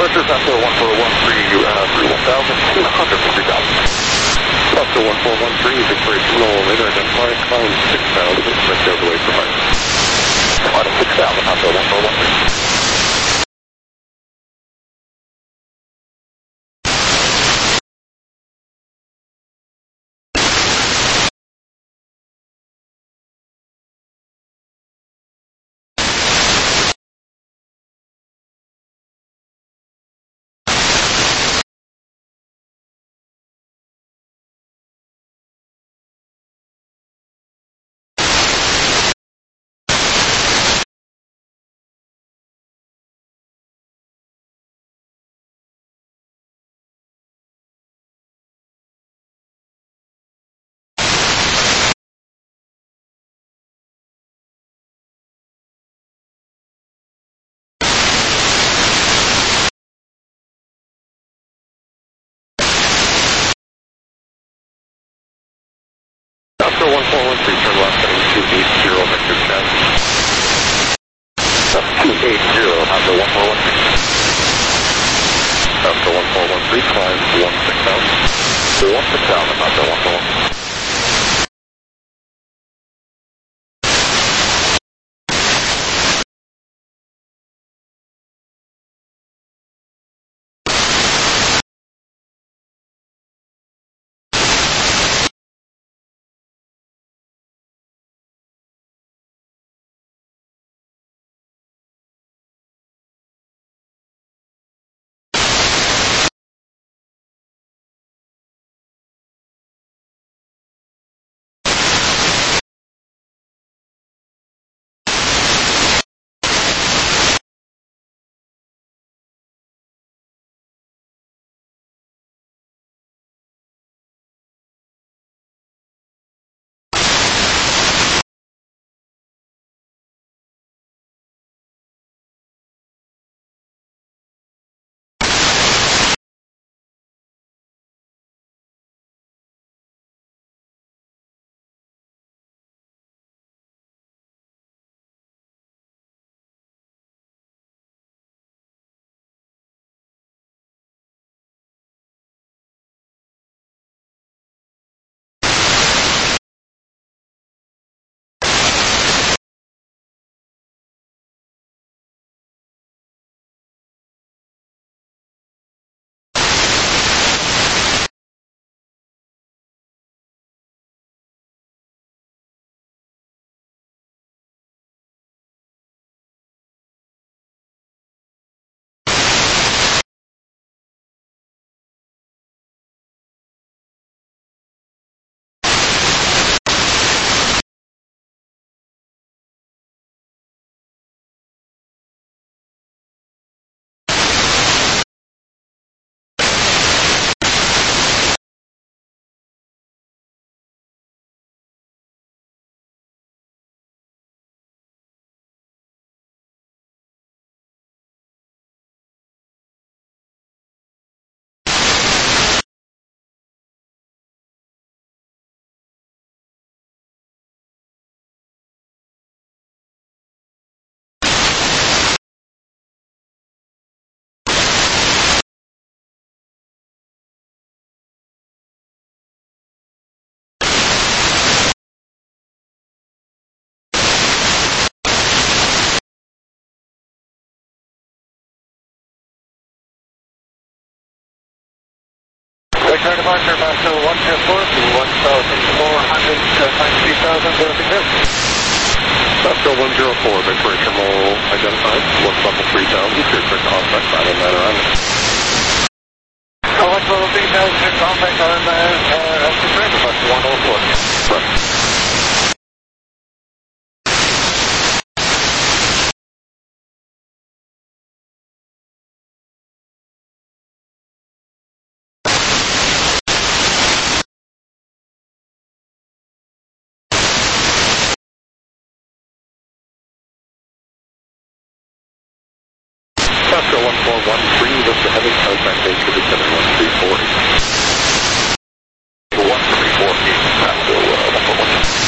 Speaker 2: Departure, Pasco 1413, 1000, 200 for 3000. Pasco 1413, Victoria Terminal, later identified, climb 6000, expect overlay for fire.
Speaker 8: Climb 6000, Pasco 1413.
Speaker 2: Pasco 1413, turn left heading 280, vector check.
Speaker 8: 280, Pasco 1413.
Speaker 2: Pasco 1413, climb 16,000.
Speaker 8: 16,000, Pasco 1413. Vector departure, Pasco 124 to 1,400, climb 3,000, everything good.
Speaker 2: Pasco 104, Victoria Terminal identified, 1,3000, clear for contact, Island Manor Island.
Speaker 8: 1,3000, contact Island Manor, Pasco 104.
Speaker 2: Right. Pasco 1413, Vista heading, contact base for descending 1340.
Speaker 8: 134, Pasco 141.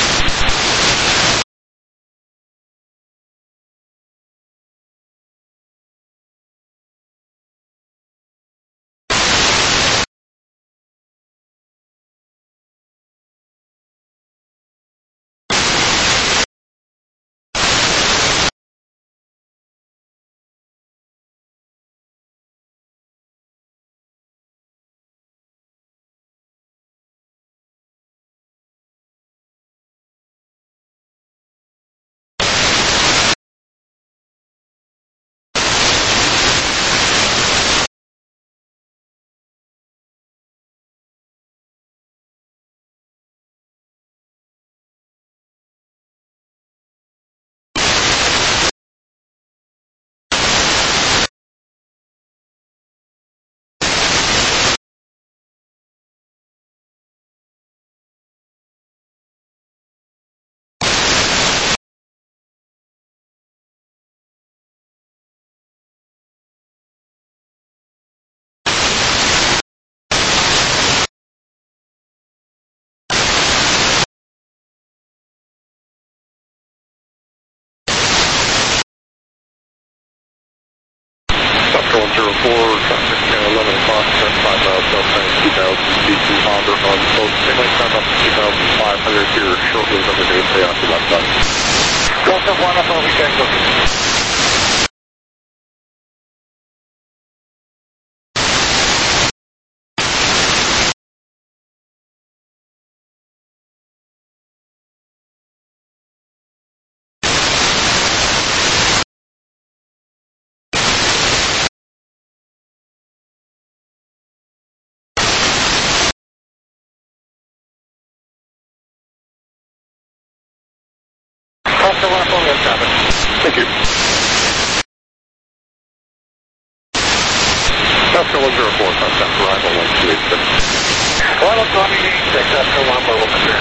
Speaker 2: traffic 11 o'clock, 5 miles south, 2,000 feet from Harbor on both. They might come up to 2,500 here shortly, but they're going to stay off the left side.
Speaker 8: Delta 1 up over check looking. Delta 1 up over traffic.
Speaker 2: Thank you. Delta 104, contact arrival 1286.
Speaker 8: Arrival 1286, Delta 1 mobile control.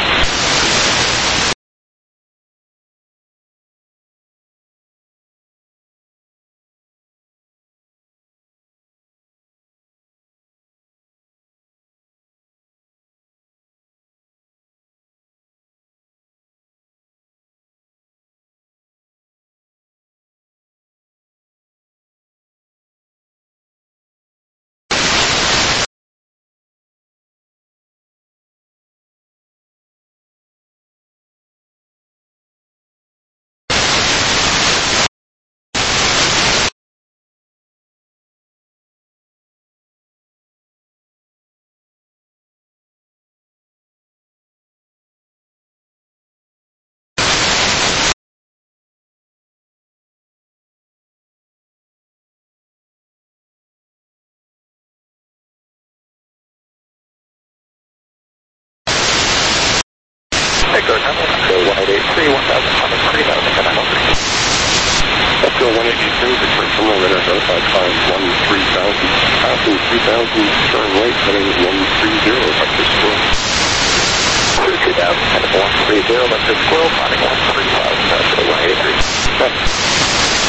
Speaker 2: Echo, 183, 1,000, 3,000, can I help you? Let's go 183, return from over there, notified 513,000, passing 3,000, turn right, heading 130, Vector Squirrel.
Speaker 8: 2,000, heading 130, Vector Squirrel, finding 130,000, that's the 183.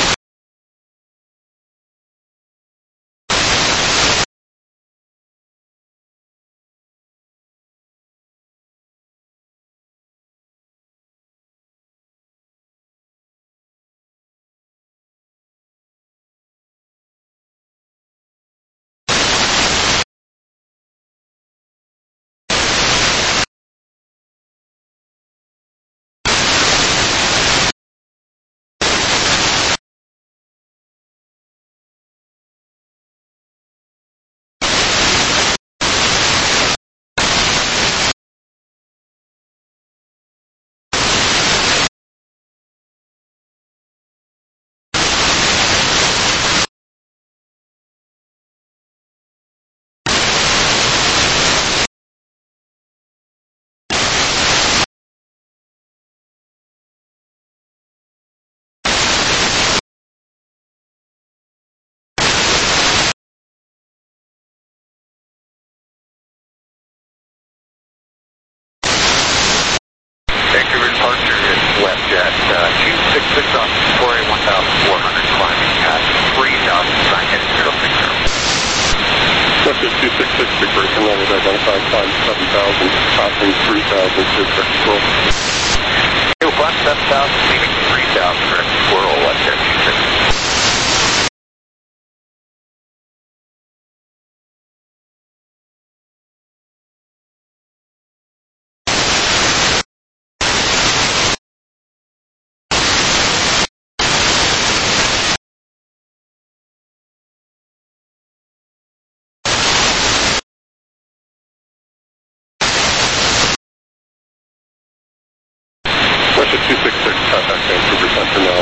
Speaker 2: Vancouver departure is WestJet 266 on Victoria 1,400 climbing at 3,000, sign heading 060. WestJet 266, Victoria from level identified, climb 7,000, passing 3,000, Vector Squirrel.
Speaker 8: New bus 7,000, leaving 3,000, Vector Squirrel, WestJet 266.
Speaker 2: WestJet 266, contact Vancouver Center now,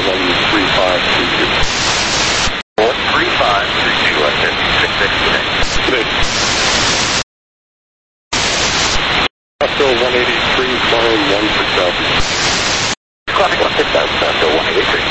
Speaker 2: 13532.
Speaker 8: 13532, WestJet 266 today.
Speaker 2: Today. Delta 183, climb 16,000.
Speaker 8: Climbing 16,000, Delta 183.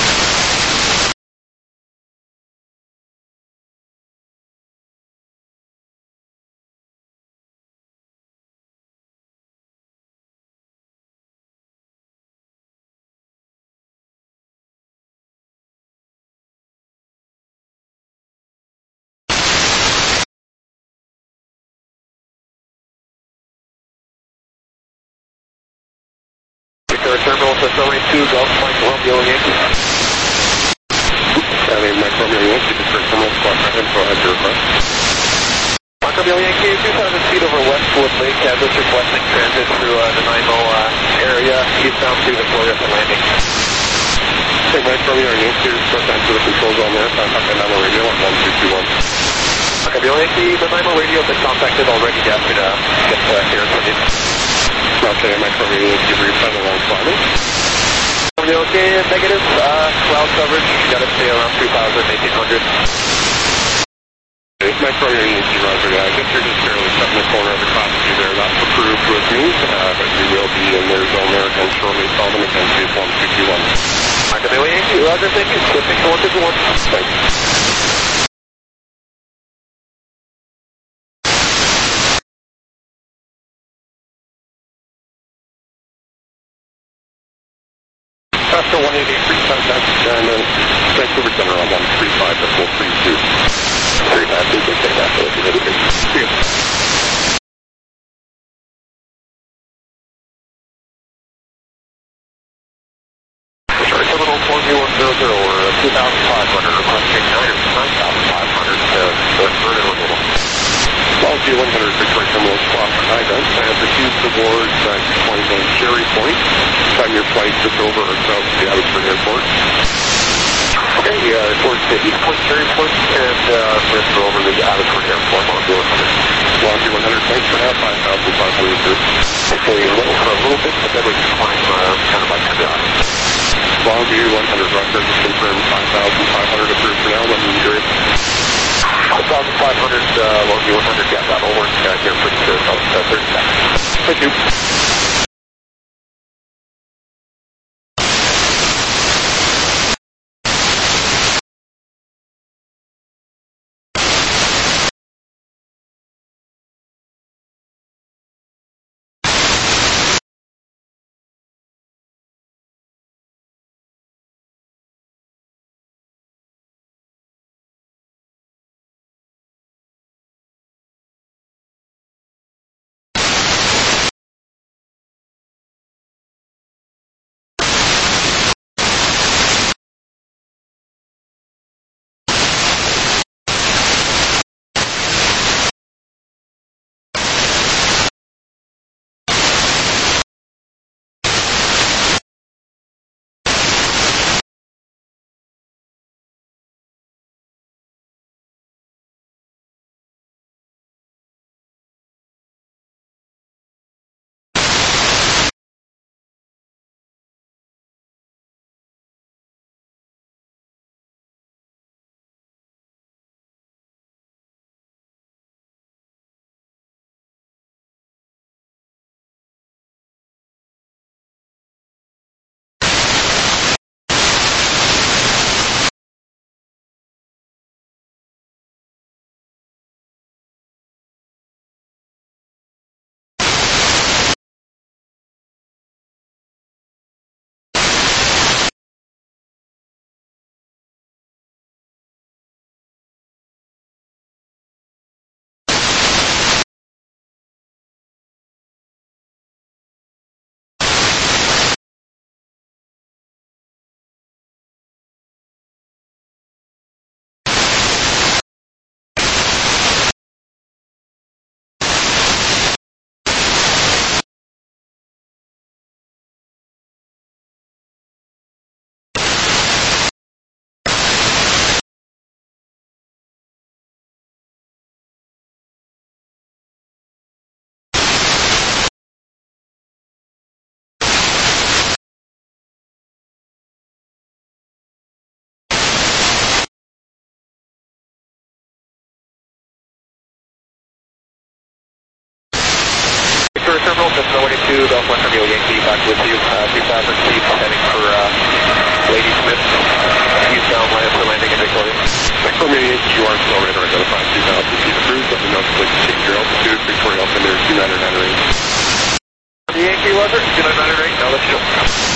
Speaker 8: Terminal facility 2, Golf Mike Romeo Yankee.
Speaker 2: Mike Romeo Yankee, Terminal Squad,
Speaker 1: Bill Yankee, 2,000 feet over Westwood Lake, just requesting transit through the Nanaimo area, eastbound to Victoria for landing.
Speaker 2: Hey, Mike, from your Yankee, just answer the controls on there, contact the Nanaimo radio at 1221.
Speaker 1: Okay, Bill Yankee, the Nanaimo radio has been contacted already, yeah, to get clearance from you.
Speaker 2: Okay, Mike, from your Yankee, return along climbing.
Speaker 1: Okay, negative, cloud coverage, you gotta stay around 2,000, 1,800.
Speaker 2: Mike from your Yankee, Roger, I guess you're just barely stuck in the corner of the cross-view there. That's approved with me, but you will be in their zone there again shortly. Call them again, please, 1221.
Speaker 1: Okay, Bill Yankee, Roger, thank you. Switching to 151.
Speaker 2: Thanks. After 188, contact, and then Vancouver Center on 135, that's 132. 35, please take that, so if you're ready, see you.
Speaker 1: Sorry, Terminal 4100 or 2,500, requesting 9,500 to Vernon Removal.
Speaker 2: 100 Victoria Terminal Squawk Island, and proceed towards point on Cherry Point. Time your flight just over or south of the Abbotsford Airport.
Speaker 1: Okay, towards the East Point, Cherry Point, and we're over the Abbotsford Airport,
Speaker 2: Longview 100, thanks for now, 5,500 through.
Speaker 1: Actually, a little bit, but then we can climb kind of like that.
Speaker 2: Longview 100, Roger, just confirm 5,500 approved for now, when you hear it.
Speaker 1: 5,500, Longview 100, yeah, that'll work here for 30 seconds.
Speaker 2: Thank you.
Speaker 1: Victoria Terminal, just 082, Delta 1 Romeo Yankee, back with you, 2,000 feet, heading for Lady Smith, eastbound land for landing in Victoria.
Speaker 2: Romeo Yankee, you are slow radar identified, 2,000 feet approved, let me know if you'd like to change your altitude, Victoria Altimeter 2998.
Speaker 1: Yankee, Roger, 2998, now let's go.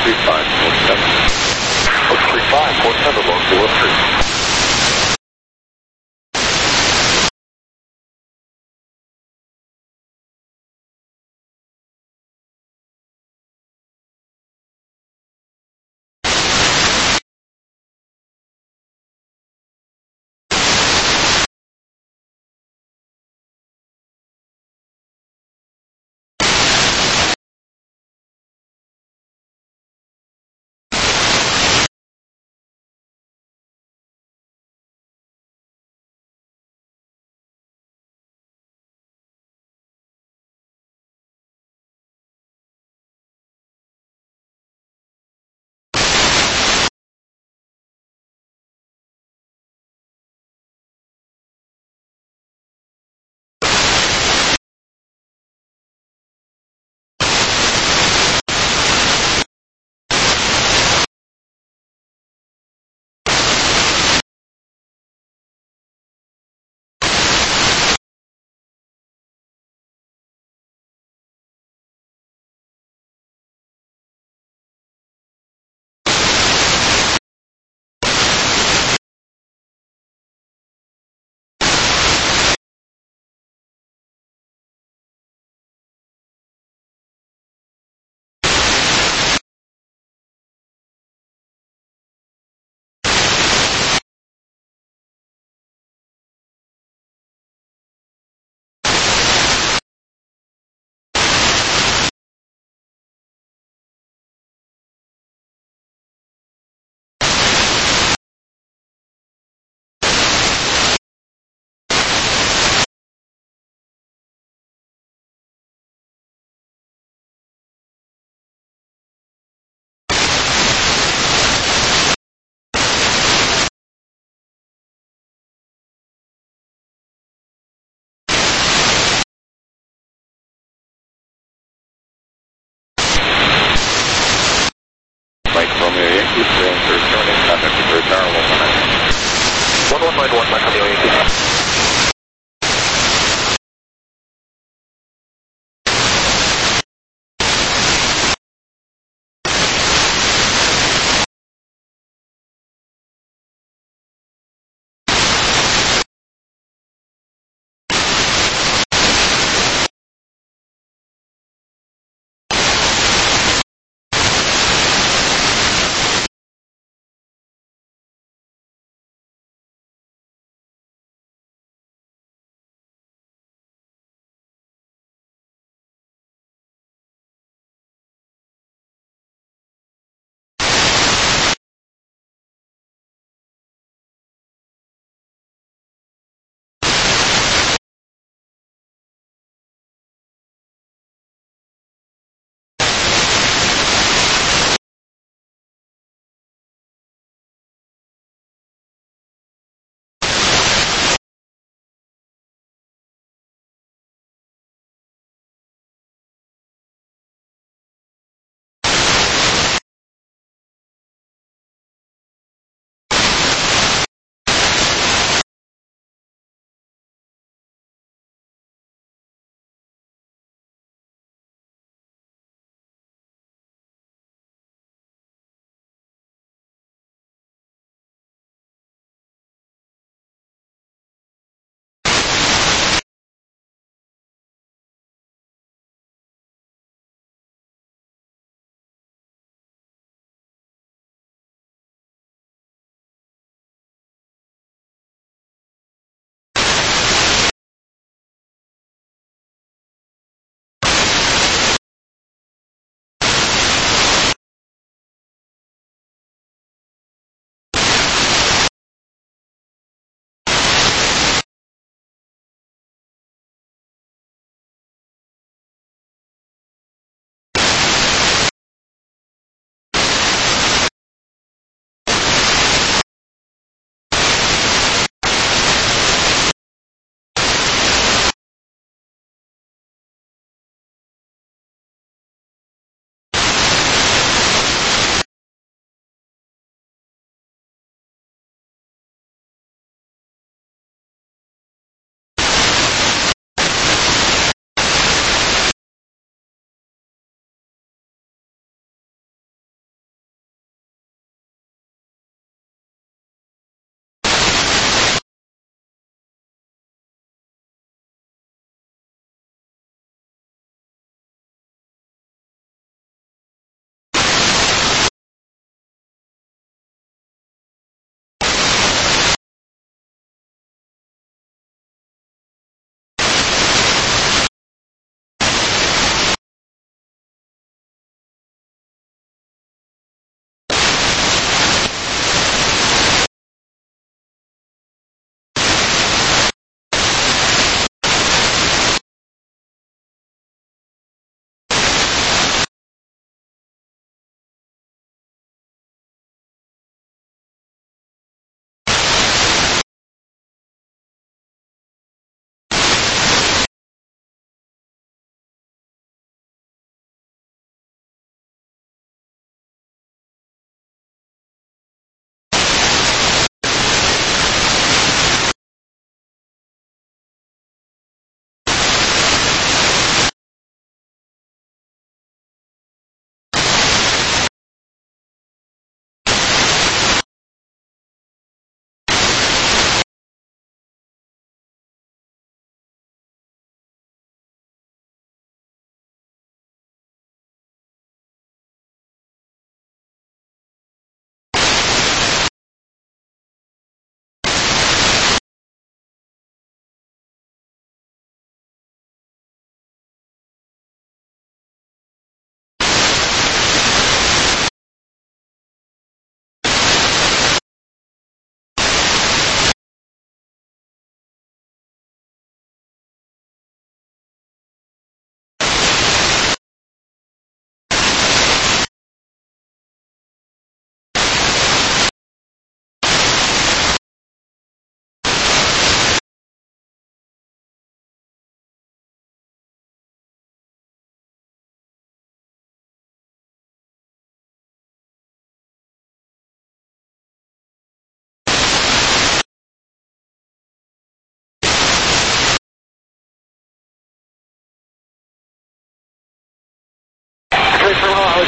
Speaker 2: 4547, low 43.
Speaker 3: Mike Romeo Yankee, returning contact with Tower
Speaker 1: 1191, Mike Romeo Yankee.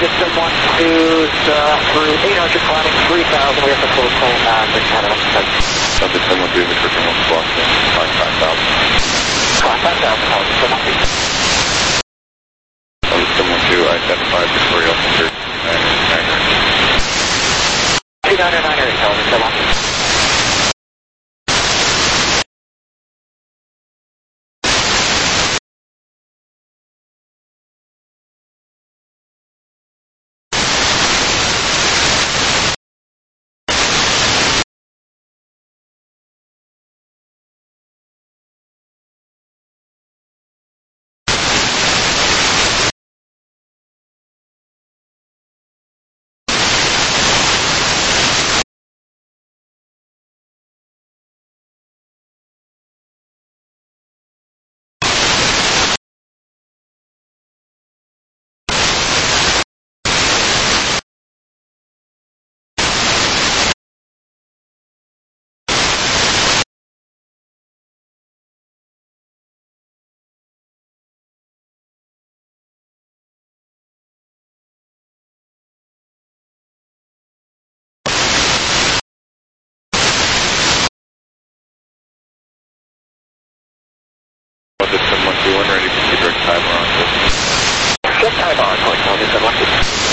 Speaker 8: get someone who's 800 climbing 3,000. We have to close home to Canada.
Speaker 2: Subject someone doing the Christian West Boston, 5,000.
Speaker 8: 5,000, how is someone be?
Speaker 2: Subject someone to identify Victoria Officer
Speaker 8: 299 area, how is someone?
Speaker 2: Subject someone to when ready for direct timer on this.
Speaker 8: Direct timer on, how is someone?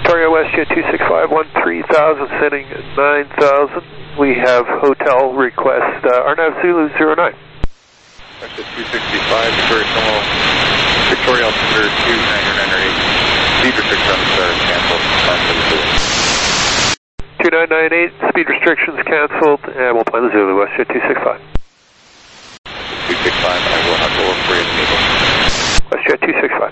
Speaker 3: Victoria WestJet 265, 3000, sending 9000. We have hotel request, RNAV Zulu 09.
Speaker 2: WestJet 265, Victoria altimeter 2998. Speed restrictions are canceled.
Speaker 3: 2998, speed restrictions canceled, and we'll plan the Zulu, WestJet 265.
Speaker 2: 265, I will have to look for you.
Speaker 3: WestJet 265.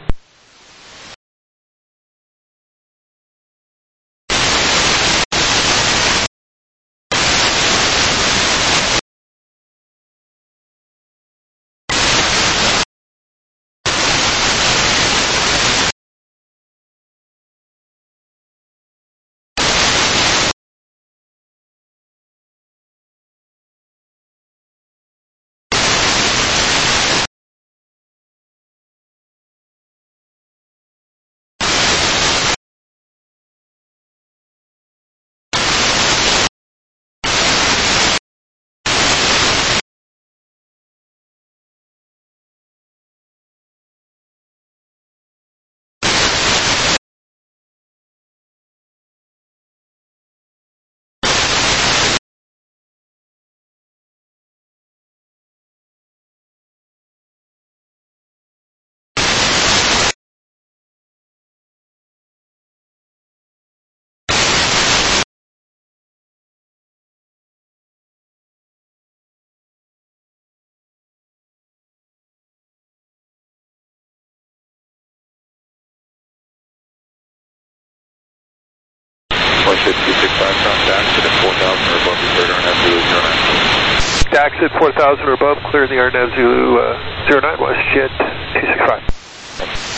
Speaker 2: WestJet 265, DAX at 4,000 or above, cleared RNAV Zulu 09.
Speaker 3: DAX at 4,000 or above, clear the RNAV Zulu 09, WestJet 265.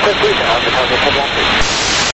Speaker 8: 3000, target headline.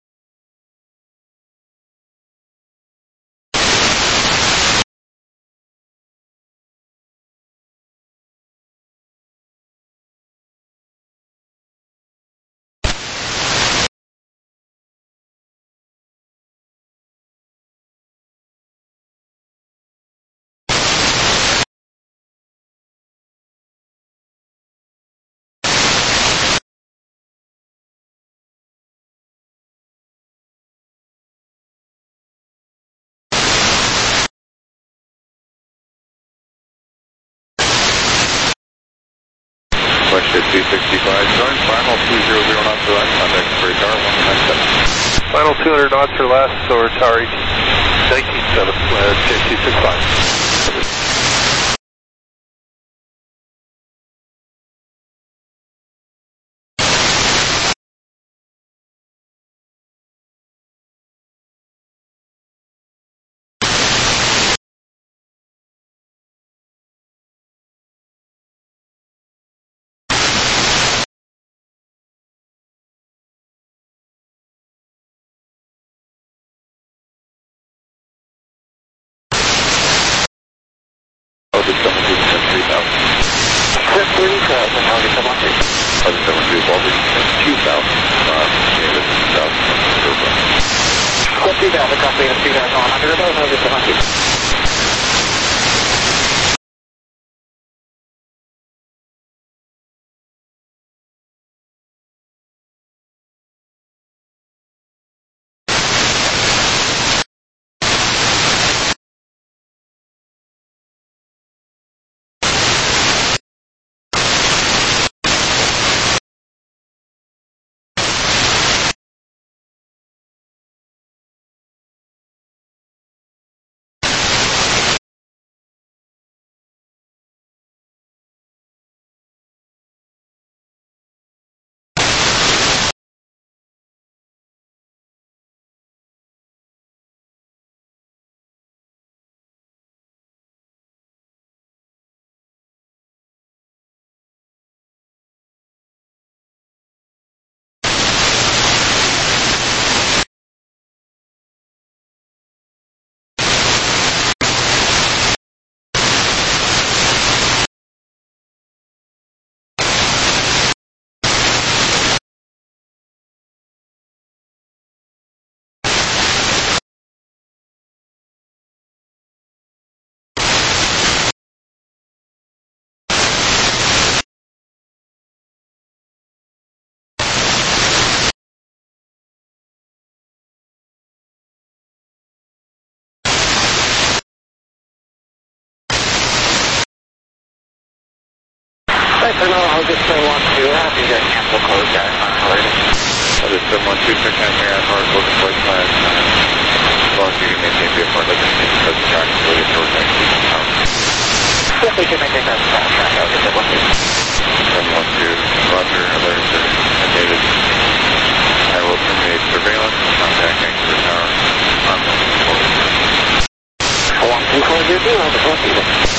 Speaker 2: Westjet 265, join final 200 knots for last, contact for tower 197.
Speaker 3: Final 200 knots or less, or tower 197, Jet 265.
Speaker 2: Oh, this 72 3000.
Speaker 8: Set 3000, target headline.
Speaker 2: Oh, this 72 Baltic 2000. Yeah, this is 2000.
Speaker 8: Set 3000, copy, 3100, target headline. For now, I'll just want to have you guys cancel close that already.
Speaker 2: Oh, this 712 check down here at hard focus flight plan. As long as you can maintain VFR, let them take the track until you short next to the tower.
Speaker 8: Yes, we can maintain that track. I'll get that one.
Speaker 2: 712, Roger, alert, and David. I will terminate surveillance and contact anchor tower on the forward.
Speaker 8: 1240, on the 14.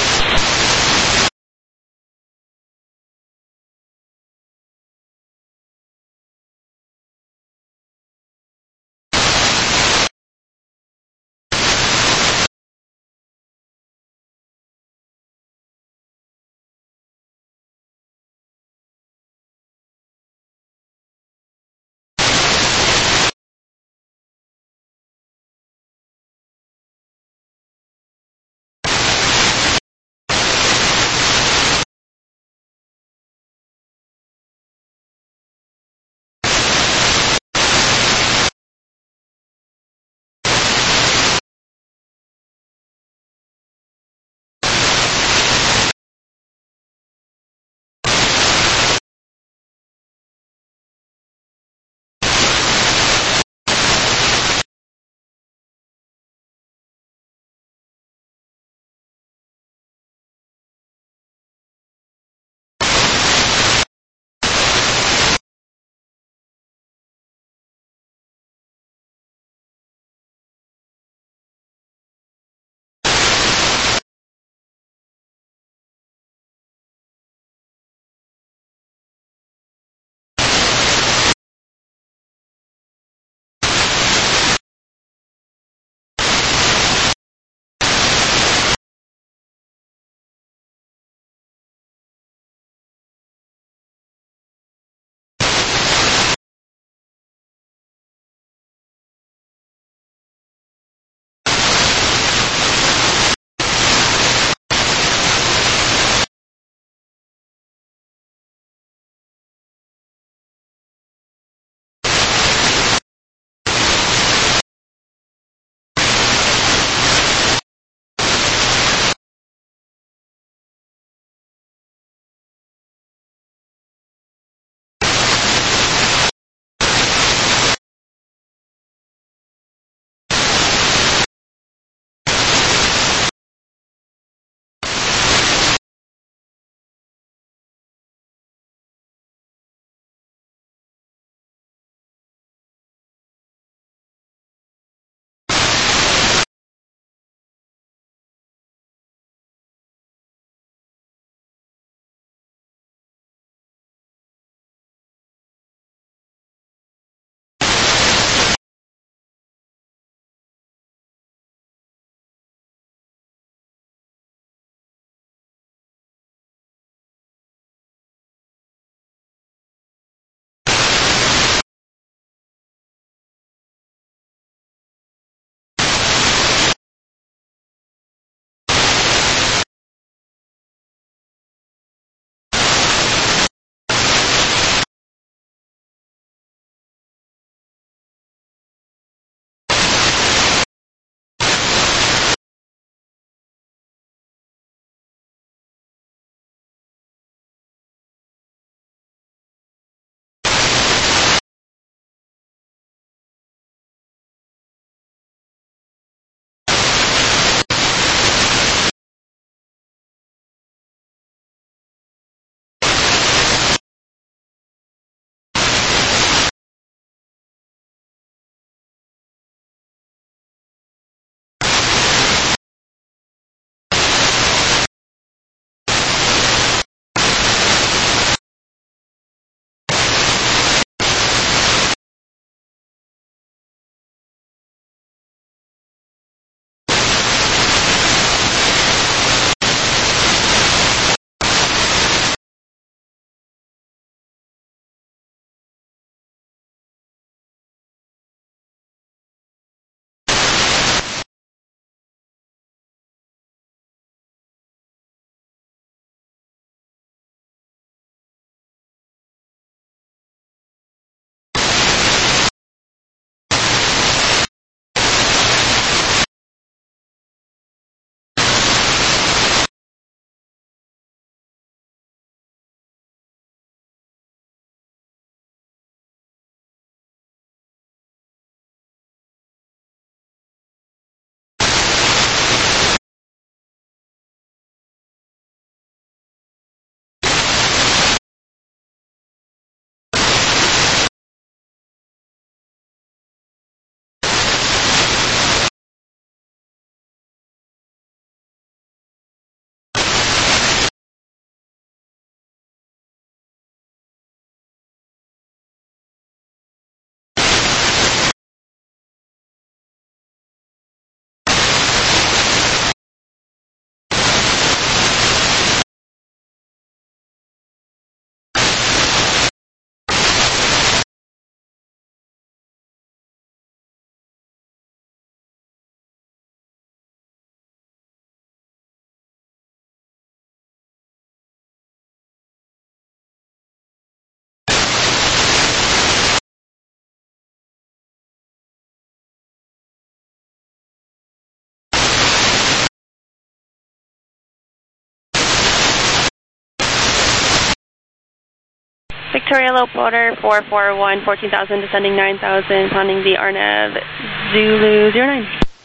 Speaker 10: Victoria Low Porter 441, 14,000, descending 9,000, pounding the RNAV Zulu 09.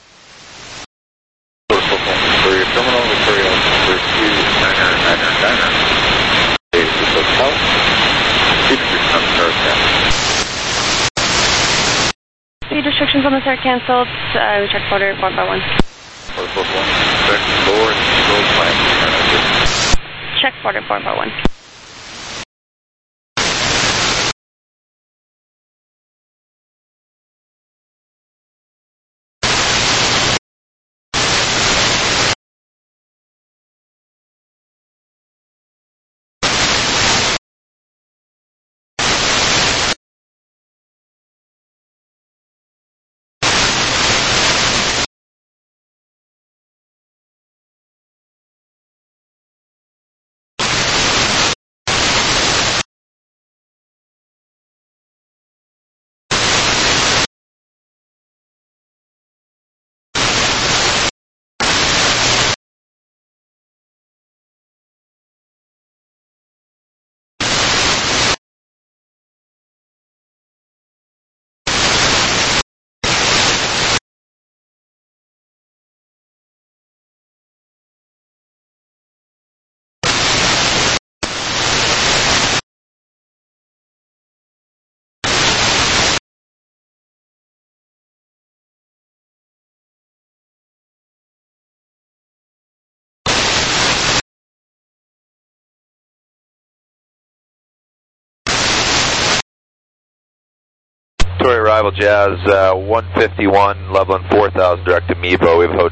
Speaker 2: Victoria Terminal, Victoria number 2, 9er. This is Hotel. Speed restrictions on the start cancelled.
Speaker 10: Speed restrictions on the start cancelled. We checked Porter 441.
Speaker 2: Porter 441. Check lower and slow climb.
Speaker 10: Check Porter 441.
Speaker 7: Victoria Arrival Jazz 151, level 4000, direct to Mevo. We have